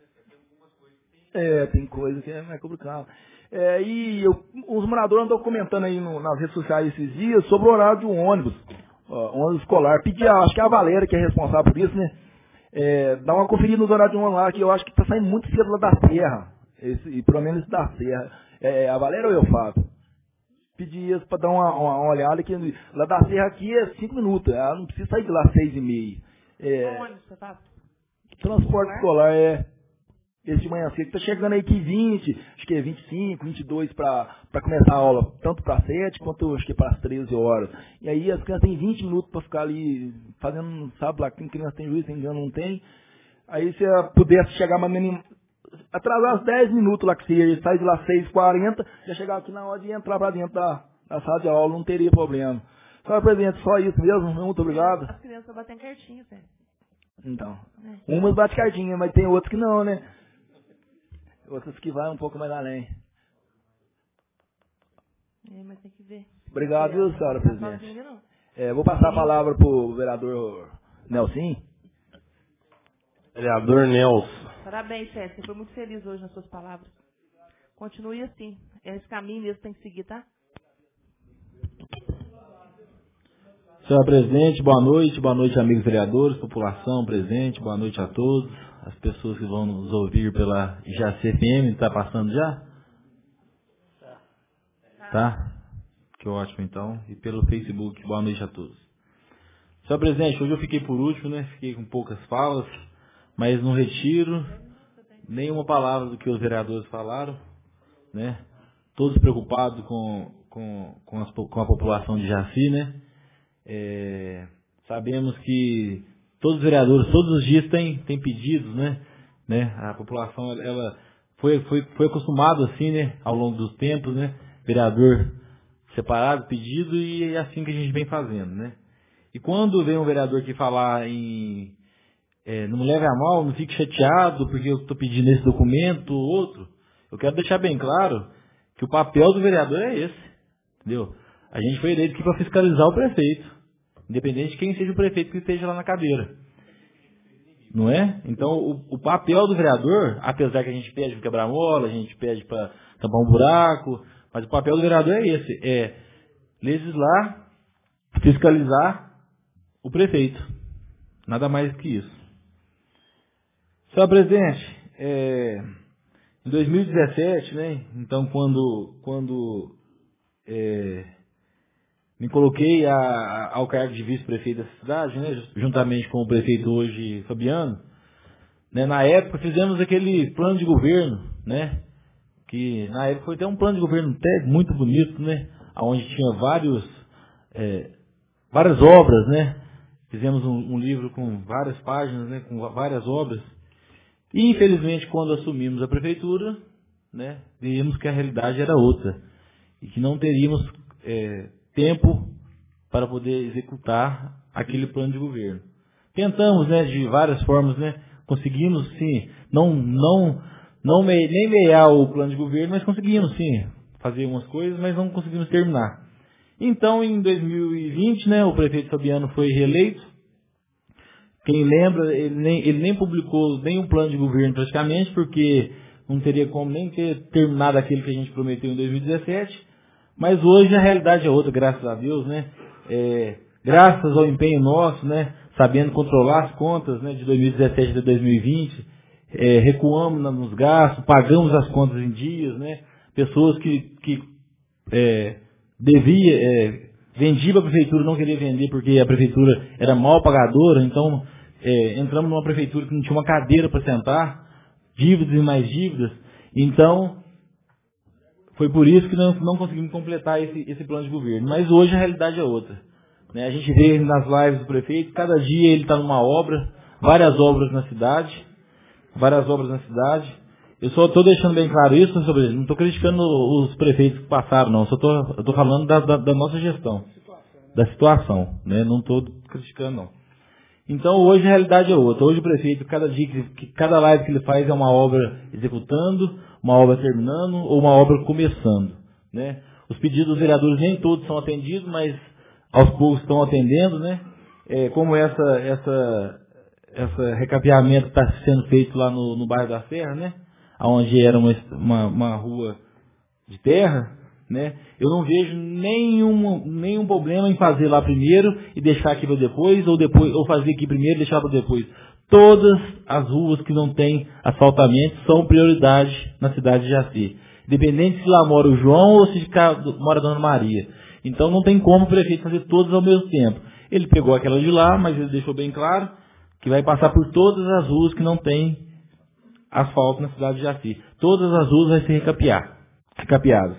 Speaker 7: É, tem coisa que é mais complicado. É, e eu, os moradores andam comentando aí no, nas redes sociais esses dias sobre o horário de um ônibus. Uh, ônibus escolar. Pedi, acho que é a Valéria que é responsável por isso, né? É, dá uma conferida nos horários de um ônibus lá, que eu acho que está saindo muito cedo lá da Serra. Esse, e pelo menos da Serra. É, a Valéria ou eu, Fábio? Pedi isso para dar uma, uma, uma olhada, que lá da Serra aqui é cinco minutos. Ela não precisa sair de lá seis e meia. É,
Speaker 2: Qual ônibus você tá?
Speaker 7: Transporte escolar é esse de manhã cedo. Está chegando aí que vinte, acho que é vinte e cinco, vinte e dois para começar a aula, tanto para sete quanto acho que para as treze horas. E aí as crianças têm vinte minutos para ficar ali fazendo, sabe lá, tem criança tem juiz, tem engano, não tem. Aí se eu pudesse chegar mais menos, atrasar os dez minutos lá que você sai de lá seis e quarenta, já chegar aqui na hora de entrar para dentro da, da sala de aula, não teria problema. Só, presidente, só isso mesmo, muito obrigado.
Speaker 2: As crianças batem cartinha, velho.
Speaker 7: Então,
Speaker 2: É.
Speaker 7: umas bate cartinha, mas tem outras que não, né? Outras que vai um pouco mais além.
Speaker 2: É, mas tem que ver.
Speaker 7: Obrigado, viu, senhora presidente.
Speaker 2: Sozinho, não.
Speaker 7: É, vou passar a palavra para o vereador Nelson.
Speaker 5: Vereador Nelson.
Speaker 2: Parabéns, César. Você foi muito feliz hoje nas suas palavras. Continue assim. É esse caminho mesmo que tem que seguir, tá?
Speaker 1: Senhor presidente, boa noite. Boa noite, amigos vereadores, população presente. Boa noite a todos. As pessoas que vão nos ouvir pela Jaci F M, está passando já? Tá? Que ótimo, então. E pelo Facebook, boa noite a todos. Senhor presidente, hoje eu fiquei por último, né? Fiquei com poucas falas, mas não retiro nenhuma palavra do que os vereadores falaram, né? Todos preocupados com, com, com, as, com a população de Jaci, né? É, sabemos que todos os vereadores, todos os dias têm, têm pedidos, né? né? A população, ela foi, foi, foi acostumada assim, né? Ao longo dos tempos, né? Vereador separado, pedido, e é assim que a gente vem fazendo, né? E quando vem um vereador que falar em... É, não me leve a mal, não fique chateado porque eu estou pedindo esse documento ou outro, eu quero deixar bem claro que o papel do vereador é esse, entendeu? A gente foi eleito aqui para fiscalizar o prefeito, independente de quem seja o prefeito que esteja lá na cadeira. Não é? Então, o, o papel do vereador, apesar que a gente pede para quebrar mola, a gente pede para tampar um buraco, mas o papel do vereador é esse, é legislar, fiscalizar o prefeito. Nada mais que isso. Senhor presidente, é, em Em dois mil e dezessete, né, então quando, quando é, me coloquei a, a, ao cargo de vice-prefeito da cidade, né, juntamente com o prefeito hoje, Fabiano, né, na época fizemos aquele plano de governo, né, que na época foi até um plano de governo até muito bonito, né, onde tinha vários, é, várias obras, né, fizemos um, um livro com várias páginas, né, com várias obras. E, infelizmente, quando assumimos a prefeitura, né, vimos que a realidade era outra. E que não teríamos é, tempo para poder executar aquele plano de governo. Tentamos, né, de várias formas, né, conseguimos, sim, não, não, não me, nem meiar o plano de governo, mas conseguimos, sim, fazer algumas coisas, mas não conseguimos terminar. Então, em dois mil e vinte, né, o prefeito Fabiano foi reeleito. Quem lembra, ele nem, ele nem publicou nenhum plano de governo praticamente, porque não teria como nem ter terminado aquele que a gente prometeu em dois mil e dezessete. Mas hoje a realidade é outra, graças a Deus, né? É, graças ao empenho nosso, né? Sabendo controlar as contas, né, de dois mil e dezessete a dois mil e vinte, é, recuamos nos gastos, pagamos as contas em dias, né? Pessoas que, que é, devia, é, vendia para a prefeitura, não queria vender porque a prefeitura era mal pagadora, então é, entramos numa prefeitura que não tinha uma cadeira para sentar, dívidas e mais dívidas, então foi por isso que nós não conseguimos completar esse, esse plano de governo. Mas hoje a realidade é outra, né? A gente vê nas lives do prefeito, cada dia ele está numa obra, várias obras na cidade, várias obras na cidade. Eu só estou deixando bem claro isso, sobre não estou criticando os prefeitos que passaram, não. Só estou falando da, da, da nossa gestão, da situação, né? Não estou criticando, não. Então hoje a realidade é outra. Hoje o prefeito, cada dia que, que cada live que ele faz é uma obra executando, uma obra terminando ou uma obra começando, né? Os pedidos dos vereadores nem todos são atendidos, mas aos poucos estão atendendo, né? É, como essa, essa, essa recapeamento está sendo feito lá no, no bairro da Serra, né? Onde era uma, uma, uma rua de terra, né? Eu não vejo nenhum, nenhum problema em fazer lá primeiro e deixar aqui para depois, ou depois, ou fazer aqui primeiro e deixar para depois. Todas as ruas que não têm asfaltamento são prioridade na cidade de Jaci. Independente se lá mora o João ou se mora a Dona Maria. Então não tem como o prefeito fazer todas ao mesmo tempo. Ele pegou aquela de lá, mas ele deixou bem claro que vai passar por todas as ruas que não têm asfalto na cidade de Jaci. Todas as ruas vão ser recapear, recapeadas.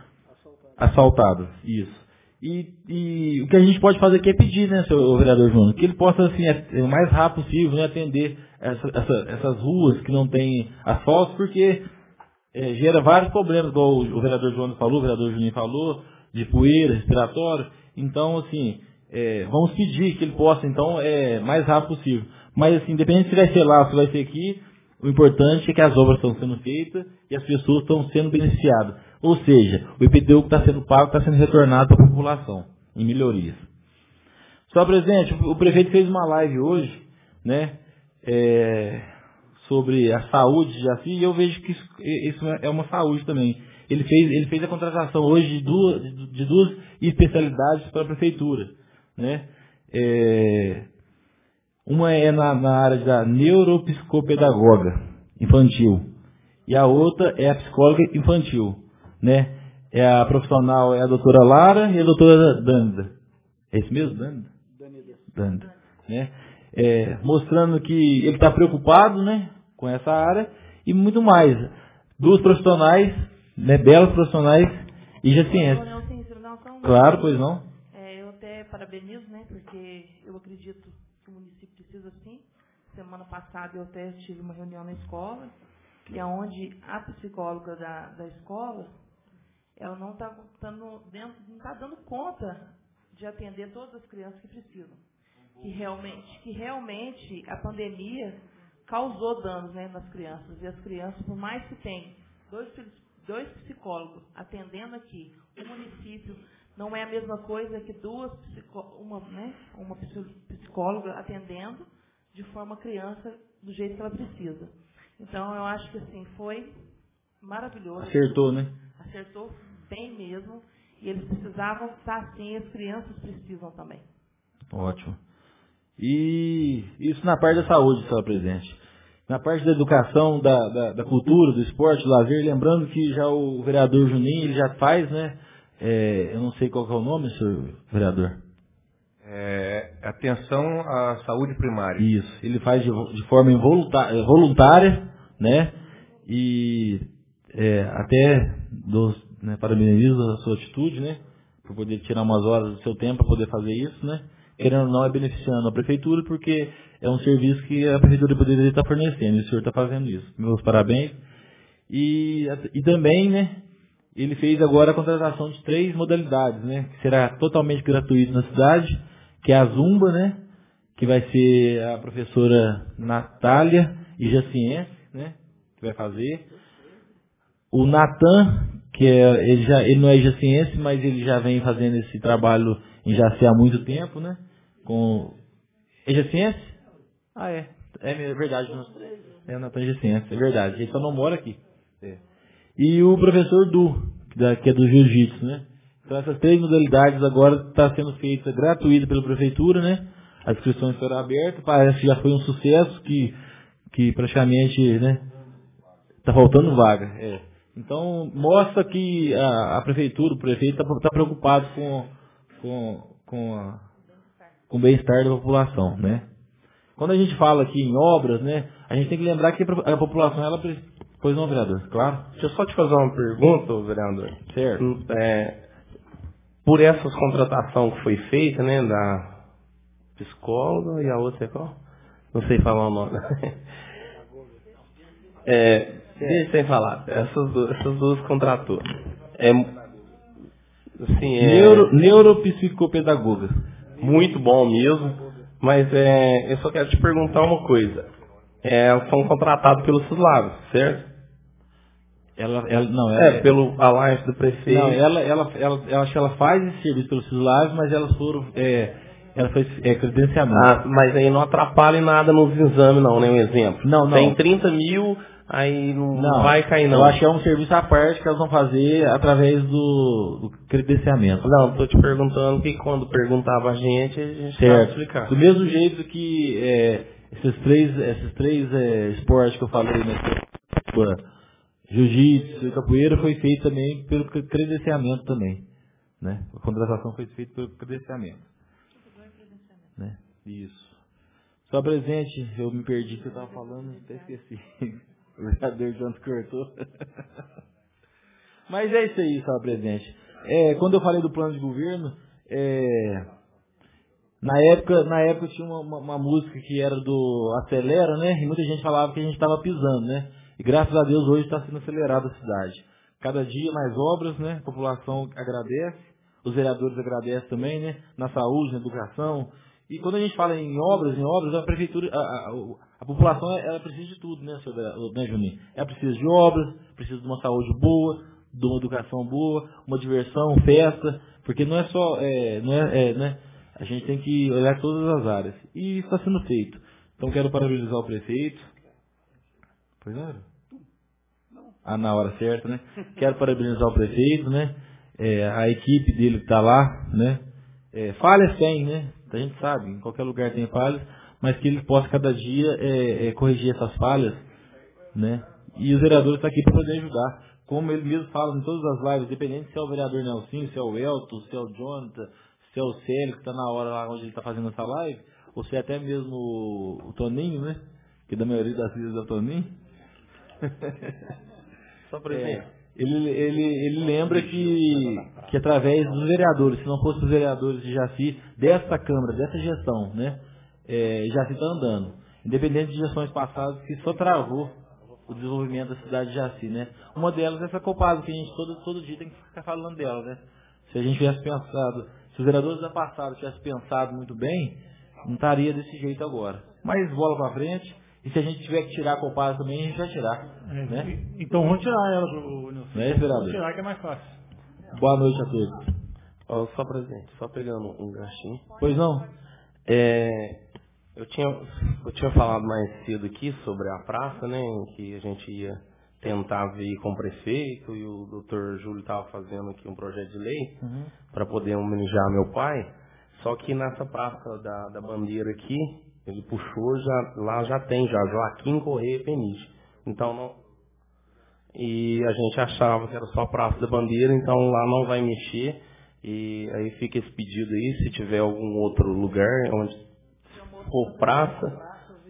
Speaker 1: Asfaltadas, isso. E, e o que a gente pode fazer aqui é pedir, né, seu vereador Júnior, que ele possa, assim, o mais rápido possível, né, atender essa, essa, essas ruas que não têm asfalto, porque é, gera vários problemas, igual o, o vereador Júnior falou, o vereador Juninho falou, de poeira, respiratório. Então, assim, é, vamos pedir que ele possa, então, é, mais rápido possível. Mas, assim, independente se vai ser lá ou se vai ser aqui, o importante é que as obras estão sendo feitas e as pessoas estão sendo beneficiadas. Ou seja, o I P T U que está sendo pago está sendo retornado para a população, em melhorias. Só, presidente, o prefeito fez uma live hoje, né, é, sobre a saúde de Jaci, e eu vejo que isso, isso é uma saúde também. Ele fez, ele fez a contratação hoje de duas, de duas especialidades para a prefeitura, né? É, uma é na, na área da neuropsicopedagoga infantil e a outra é a psicóloga infantil, né? É a profissional é a doutora Lara e a doutora Danda. É isso mesmo, Danda? Danda, né? É, mostrando que ele está preocupado, né, com essa área e muito mais. Duas profissionais, né, belas profissionais e jacienses. Claro, pois não.
Speaker 2: É, eu até parabenizo, né, porque eu acredito que o município precisa sim. Semana passada eu até tive uma reunião na escola, e é onde a psicóloga da, da escola, ela não está dando, não tá dando conta de atender todas as crianças que precisam. Que realmente, que realmente a pandemia causou danos, né, nas crianças. E as crianças, por mais que tenham dois, dois psicólogos atendendo aqui, o município não é a mesma coisa que duas uma, né, uma psicóloga atendendo de forma criança do jeito que ela precisa. Então, eu acho que assim, foi maravilhoso.
Speaker 1: Acertou, né?
Speaker 2: Acertou bem mesmo. E eles precisavam estar assim, as crianças precisam também.
Speaker 1: Ótimo. E isso na parte da saúde, senhora presidente. Na parte da educação, da, da, da cultura, do esporte, do lazer, lembrando que já o vereador Juninho, ele já faz, né? É, eu não sei qual que é o nome, senhor vereador.
Speaker 8: É, atenção à saúde primária.
Speaker 1: Isso, ele faz de, de forma involuntária, voluntária, né? E é, até dos, né, parabenizo a sua atitude, né? Por poder tirar umas horas do seu tempo para poder fazer isso, né? Querendo ou não, é beneficiando a prefeitura, porque é um serviço que a prefeitura poderia estar fornecendo, e o senhor está fazendo isso. Meus parabéns. E, e também, né? Ele fez agora a contratação de três modalidades, né? Que será totalmente gratuito na cidade, que é a Zumba, né? Que vai ser a professora Natália e Jaciense, né? Que vai fazer. O Natan, que é, ele, já, ele não é jaciense, mas ele já vem fazendo esse trabalho em Jaci há muito tempo, né? Com... É jaciense? Ah, é. É verdade. É o Natan jaciense, é verdade. Ele só não mora aqui. É. E o professor Du, que é do Jiu-Jitsu, né? Então essas três modalidades agora estão sendo feitas gratuita pela prefeitura, né? As inscrições foram abertas, parece que já foi um sucesso, que, que praticamente, né? Está faltando vaga. É. Então mostra que a, a prefeitura, o prefeito está tá preocupado com, com, com, a, com o bem-estar da população, né? Quando a gente fala aqui em obras, né? A gente tem que lembrar que a população, ela precisa... Pois não, vereador, claro.
Speaker 5: Deixa eu só te fazer uma pergunta, vereador.
Speaker 1: Certo.
Speaker 5: É, por essa contratação que foi feita, né, da psicóloga e a outra é qual? Não sei falar o nome. É, deixa eu falar. Essas duas, essas duas contratou. É, assim, é
Speaker 1: Neuro, neuropsicopedagoga.
Speaker 5: Muito bom mesmo. Mas é, eu só quero te perguntar uma coisa. É, elas são contratadas pelo SUSLAB, certo?
Speaker 1: Ela, ela, não, ela,
Speaker 5: é, pelo Alliance do prefeito.
Speaker 1: Não, ela, ela, ela, ela, acho que ela faz esse serviço pelo SUSLAB, mas elas foram, é, ela fez é, credenciamento.
Speaker 5: Ah, mas aí não atrapalha em nada nos exames, não, nem um exemplo.
Speaker 1: Não, não.
Speaker 5: Tem trinta mil, aí não,
Speaker 1: não
Speaker 5: vai cair, não.
Speaker 1: Eu acho que é um serviço à parte que elas vão fazer através do, do credenciamento.
Speaker 5: Não, estou te perguntando que quando perguntava a gente, a gente
Speaker 1: certo.
Speaker 5: sabe explicar.
Speaker 1: Do mesmo jeito que é, esses três, esses três é, esportes que eu falei, né? Jiu-jitsu e capoeira foi feito também pelo credenciamento também, né? A contratação foi feita pelo credenciamento, né? Isso. Só presente, eu me perdi que eu estava falando, até esqueci. O vereador Janto cortou. Mas é isso aí, só presente. É, quando eu falei do plano de governo, é, na época, na época tinha uma, uma, uma música que era do Acelera, né? E muita gente falava que a gente estava pisando, né? E graças a Deus hoje está sendo acelerada a cidade. Cada dia mais obras, né? A população agradece, os vereadores agradecem também, né? Na saúde, na educação. E quando a gente fala em obras, em obras, a prefeitura, a, a, a população, ela precisa de tudo, né, senhor, né, Juninho? Ela precisa de obras, precisa de uma saúde boa, de uma educação boa, uma diversão, festa, porque não é só, é, não é, é, né? A gente tem que olhar todas as áreas. E isso está sendo feito. Então quero parabenizar o prefeito. Pois não? Ah, na hora certa, né? Quero parabenizar o prefeito, né? É, a equipe dele que está lá, né? É, falhas tem, né? A gente sabe, em qualquer lugar tem falhas, mas que ele possa cada dia é, é, corrigir essas falhas, né? E os vereadores estão aqui para poder ajudar. Como ele mesmo fala em todas as lives, independente se é o vereador Nelson, se é o Elton, se é o Jonathan, se é o Célio, que está na hora lá onde ele está fazendo essa live, ou se é até mesmo o, o Toninho, né? Que da maioria das vezes é o Toninho.
Speaker 5: Só por exemplo.
Speaker 1: É, ele, ele, ele lembra que, que através dos vereadores, se não fosse os vereadores de Jaci, dessa Câmara, dessa gestão, né? É, Jaci está andando. Independente de gestões passadas, que só travou o desenvolvimento da cidade de Jaci, né? Uma delas é essa Copasa, que a gente todo, todo dia tem que ficar falando dela, né? Se a gente tivesse pensado, se os vereadores da passada tivessem pensado muito bem, não estaria desse jeito agora. Mas bola para frente. E se a gente tiver que tirar a Copasa também, a gente vai tirar.
Speaker 3: É,
Speaker 1: né?
Speaker 3: Então vamos tirar ela, o Nilson.
Speaker 1: Não é, vereador?
Speaker 3: Vamos tirar que é mais fácil.
Speaker 1: Boa noite a todos.
Speaker 5: Oh, só presente, só pegando um ganchinho.
Speaker 1: Pois não?
Speaker 5: É, eu, tinha, eu tinha falado mais cedo aqui sobre a praça, né? Em que a gente ia tentar ver com o prefeito e o doutor Júlio estava fazendo aqui um projeto de lei
Speaker 1: uhum.
Speaker 5: para poder homenagear meu pai. Só que nessa praça da, da bandeira aqui, Ele puxou, já, lá já tem já Joaquim Correia Peniche. Então não. E a gente achava que era só a Praça da Bandeira, então lá não vai mexer. E aí fica esse pedido aí, se tiver algum outro lugar onde for praça.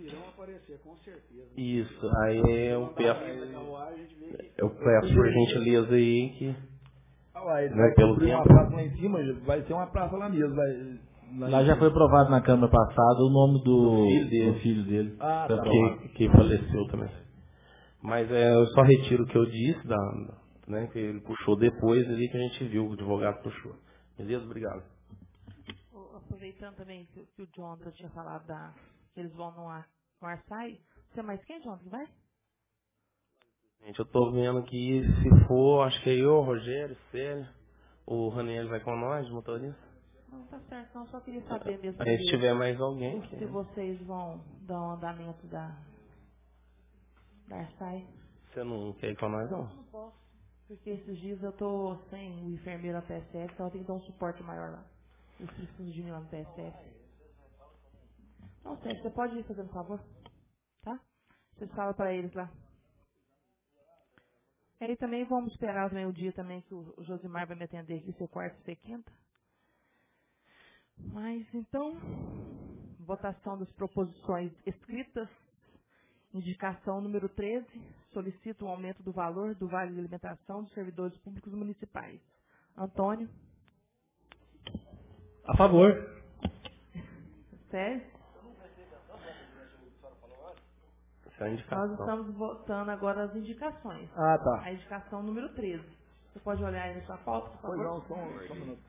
Speaker 5: Isso, aí eu peço, eu peço por gentileza aí que.
Speaker 7: Vai,
Speaker 5: né,
Speaker 7: vai
Speaker 5: pelo
Speaker 7: construir uma
Speaker 5: tempo.
Speaker 7: praça lá em cima, vai ser uma praça lá mesmo. Vai, lá
Speaker 1: Lá
Speaker 7: em
Speaker 1: já
Speaker 7: cima.
Speaker 1: foi aprovado na Câmara passada o nome do,
Speaker 5: Do filho dele.
Speaker 1: do filho dele.
Speaker 7: Ah,
Speaker 1: Foi
Speaker 7: tá.
Speaker 1: aprovado.
Speaker 5: Que, que faleceu também. Mas é, eu só retiro o que eu disse, da, né, que ele puxou depois ali que a gente viu, o advogado puxou. Beleza? Obrigado.
Speaker 2: Ô, Aproveitando também que, que o Jonathan tinha falado da, que eles vão no, ar, no Arsai, você é mais quem, Jonathan, que vai?
Speaker 5: Gente, eu tô vendo que se for, acho que é eu, Rogério, Célio, o Raniel vai com nós, motorista.
Speaker 2: Não, tá certo, não, só queria saber mesmo
Speaker 5: Aí se
Speaker 2: se,
Speaker 5: tiver mais alguém. Que...
Speaker 2: se vocês vão dar um andamento da, da Arsai.
Speaker 5: Você não quer ir com nós, não?
Speaker 2: Não posso, porque esses dias eu tô sem o enfermeiro na P S F, então eu tenho que dar um suporte maior lá. Eu preciso de mim lá no P S F. Não, sério, você pode ir fazendo favor, tá? Você fala pra eles lá. E aí também vamos esperar também o dia também que o Josimar vai me atender aqui, ser quarta e ser quinta. Mas então, votação das proposições escritas. Indicação número treze, solicita um aumento do valor do vale de alimentação dos servidores públicos municipais. Antônio?
Speaker 6: A favor.
Speaker 2: Sérgio?
Speaker 5: Essa é a indicação.
Speaker 2: Nós estamos votando agora as indicações.
Speaker 7: Ah, tá.
Speaker 2: A indicação número treze. Você pode olhar aí na sua pauta, por favor?
Speaker 7: Pois não, só um, só um minuto.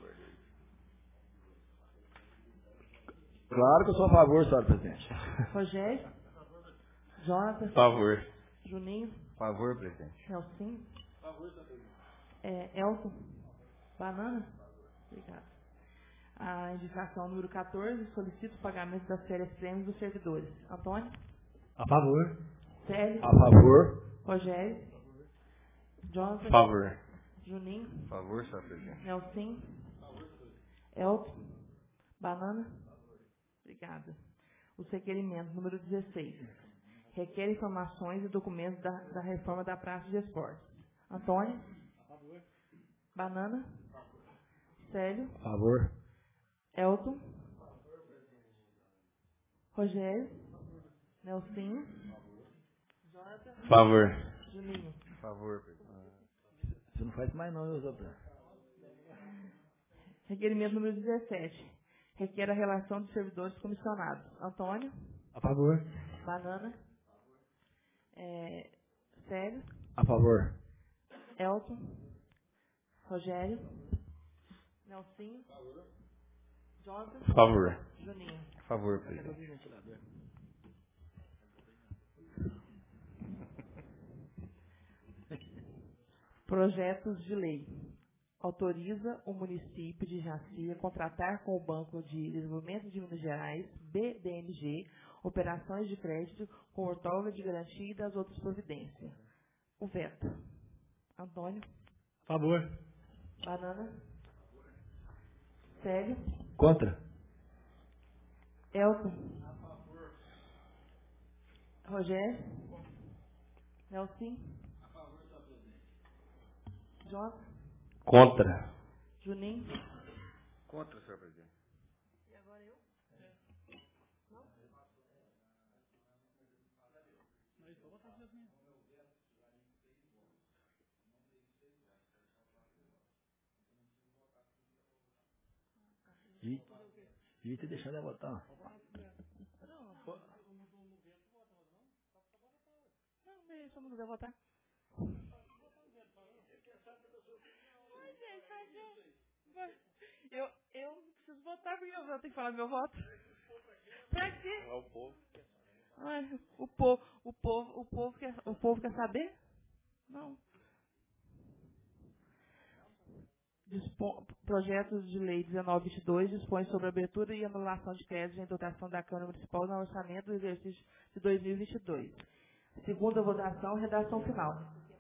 Speaker 7: Claro que eu sou a favor, senhor presidente.
Speaker 2: Rogério? Jonathan?
Speaker 5: Favor.
Speaker 2: Juninho?
Speaker 8: Favor, presidente.
Speaker 2: Nelson? Favor, senhor presidente. É, Elton? Banana? Obrigada. A indicação número quatorze, solicita o pagamento das férias prêmios dos servidores. Antônio?
Speaker 6: A favor.
Speaker 2: Célio?
Speaker 7: A favor.
Speaker 2: Rogério? Jonathan?
Speaker 5: Favor.
Speaker 2: Juninho?
Speaker 8: Favor, senhor presidente.
Speaker 2: Nelson? Elton? Banana? Obrigada. Os requerimentos número dezesseis. Requer informações e documentos da, da reforma da Praça de Esportes. Antônio? Banana? Célio?
Speaker 7: A favor.
Speaker 2: Elton? Rogério? Nelson? Jonathan?
Speaker 5: Favor.
Speaker 2: Juninho?
Speaker 8: Favor, presidente.
Speaker 7: Você não faz mais não, eu sou
Speaker 2: Requerimento número dezessete. Requer a relação dos servidores comissionados. Antônio?
Speaker 6: A favor.
Speaker 2: Banana? É, Célio?
Speaker 7: A favor.
Speaker 2: Elton? Rogério? Nelson? Jonathan?
Speaker 5: Favor.
Speaker 2: Juninho?
Speaker 8: Favor, presidente.
Speaker 2: Projetos de lei. Autoriza o município de Jaci a contratar com o Banco de Desenvolvimento de Minas Gerais, B D M G, operações de crédito com outorga de garantia e das outras providências. O veto. Antônio?
Speaker 6: A favor.
Speaker 2: Banana? Célio?
Speaker 7: Contra.
Speaker 2: Elton? Rogério? Nelson? Jonathan?
Speaker 5: Contra.
Speaker 2: Juninho?
Speaker 8: Contra, senhor presidente.
Speaker 2: E agora eu? Não?
Speaker 7: E, devia ter deixado ela votar.
Speaker 2: Não, mas todo mundo vai votar. Ai, gente, mas eu, eu, eu não preciso votar porque eu tenho que falar meu voto. Pra quê?
Speaker 5: É o povo.
Speaker 2: Ai, o povo, o povo, o povo quer, o povo quer saber? Não. Dispon, projetos de lei dezenove vinte e dois dispõe sobre a abertura e anulação de créditos em dotação da Câmara Municipal no orçamento do exercício de dois mil e vinte e dois. Segunda votação, redação final.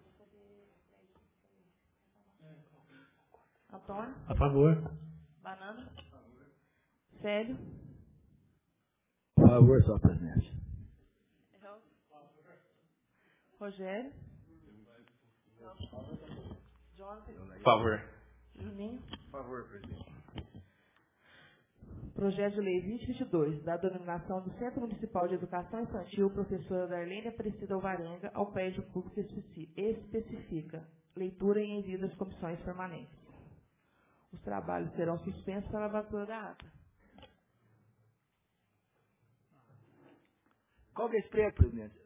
Speaker 2: Antônio?
Speaker 6: A favor.
Speaker 2: Banana? Célio?
Speaker 7: Por favor, senhor presidente.
Speaker 2: Rogério. Jonathan.
Speaker 5: Por favor.
Speaker 2: Juninho.
Speaker 8: Por favor, presidente.
Speaker 2: Projeto de Lei vinte e vinte e dois, da denominação do Centro Municipal de Educação Infantil, professora Darlene Aparecida Alvarenga, ao prédio público especi- especifica leitura e envio das comissões permanentes. Os trabalhos serão suspensos para a lavatura da ata.
Speaker 7: Qual que é esse prédio, presidente?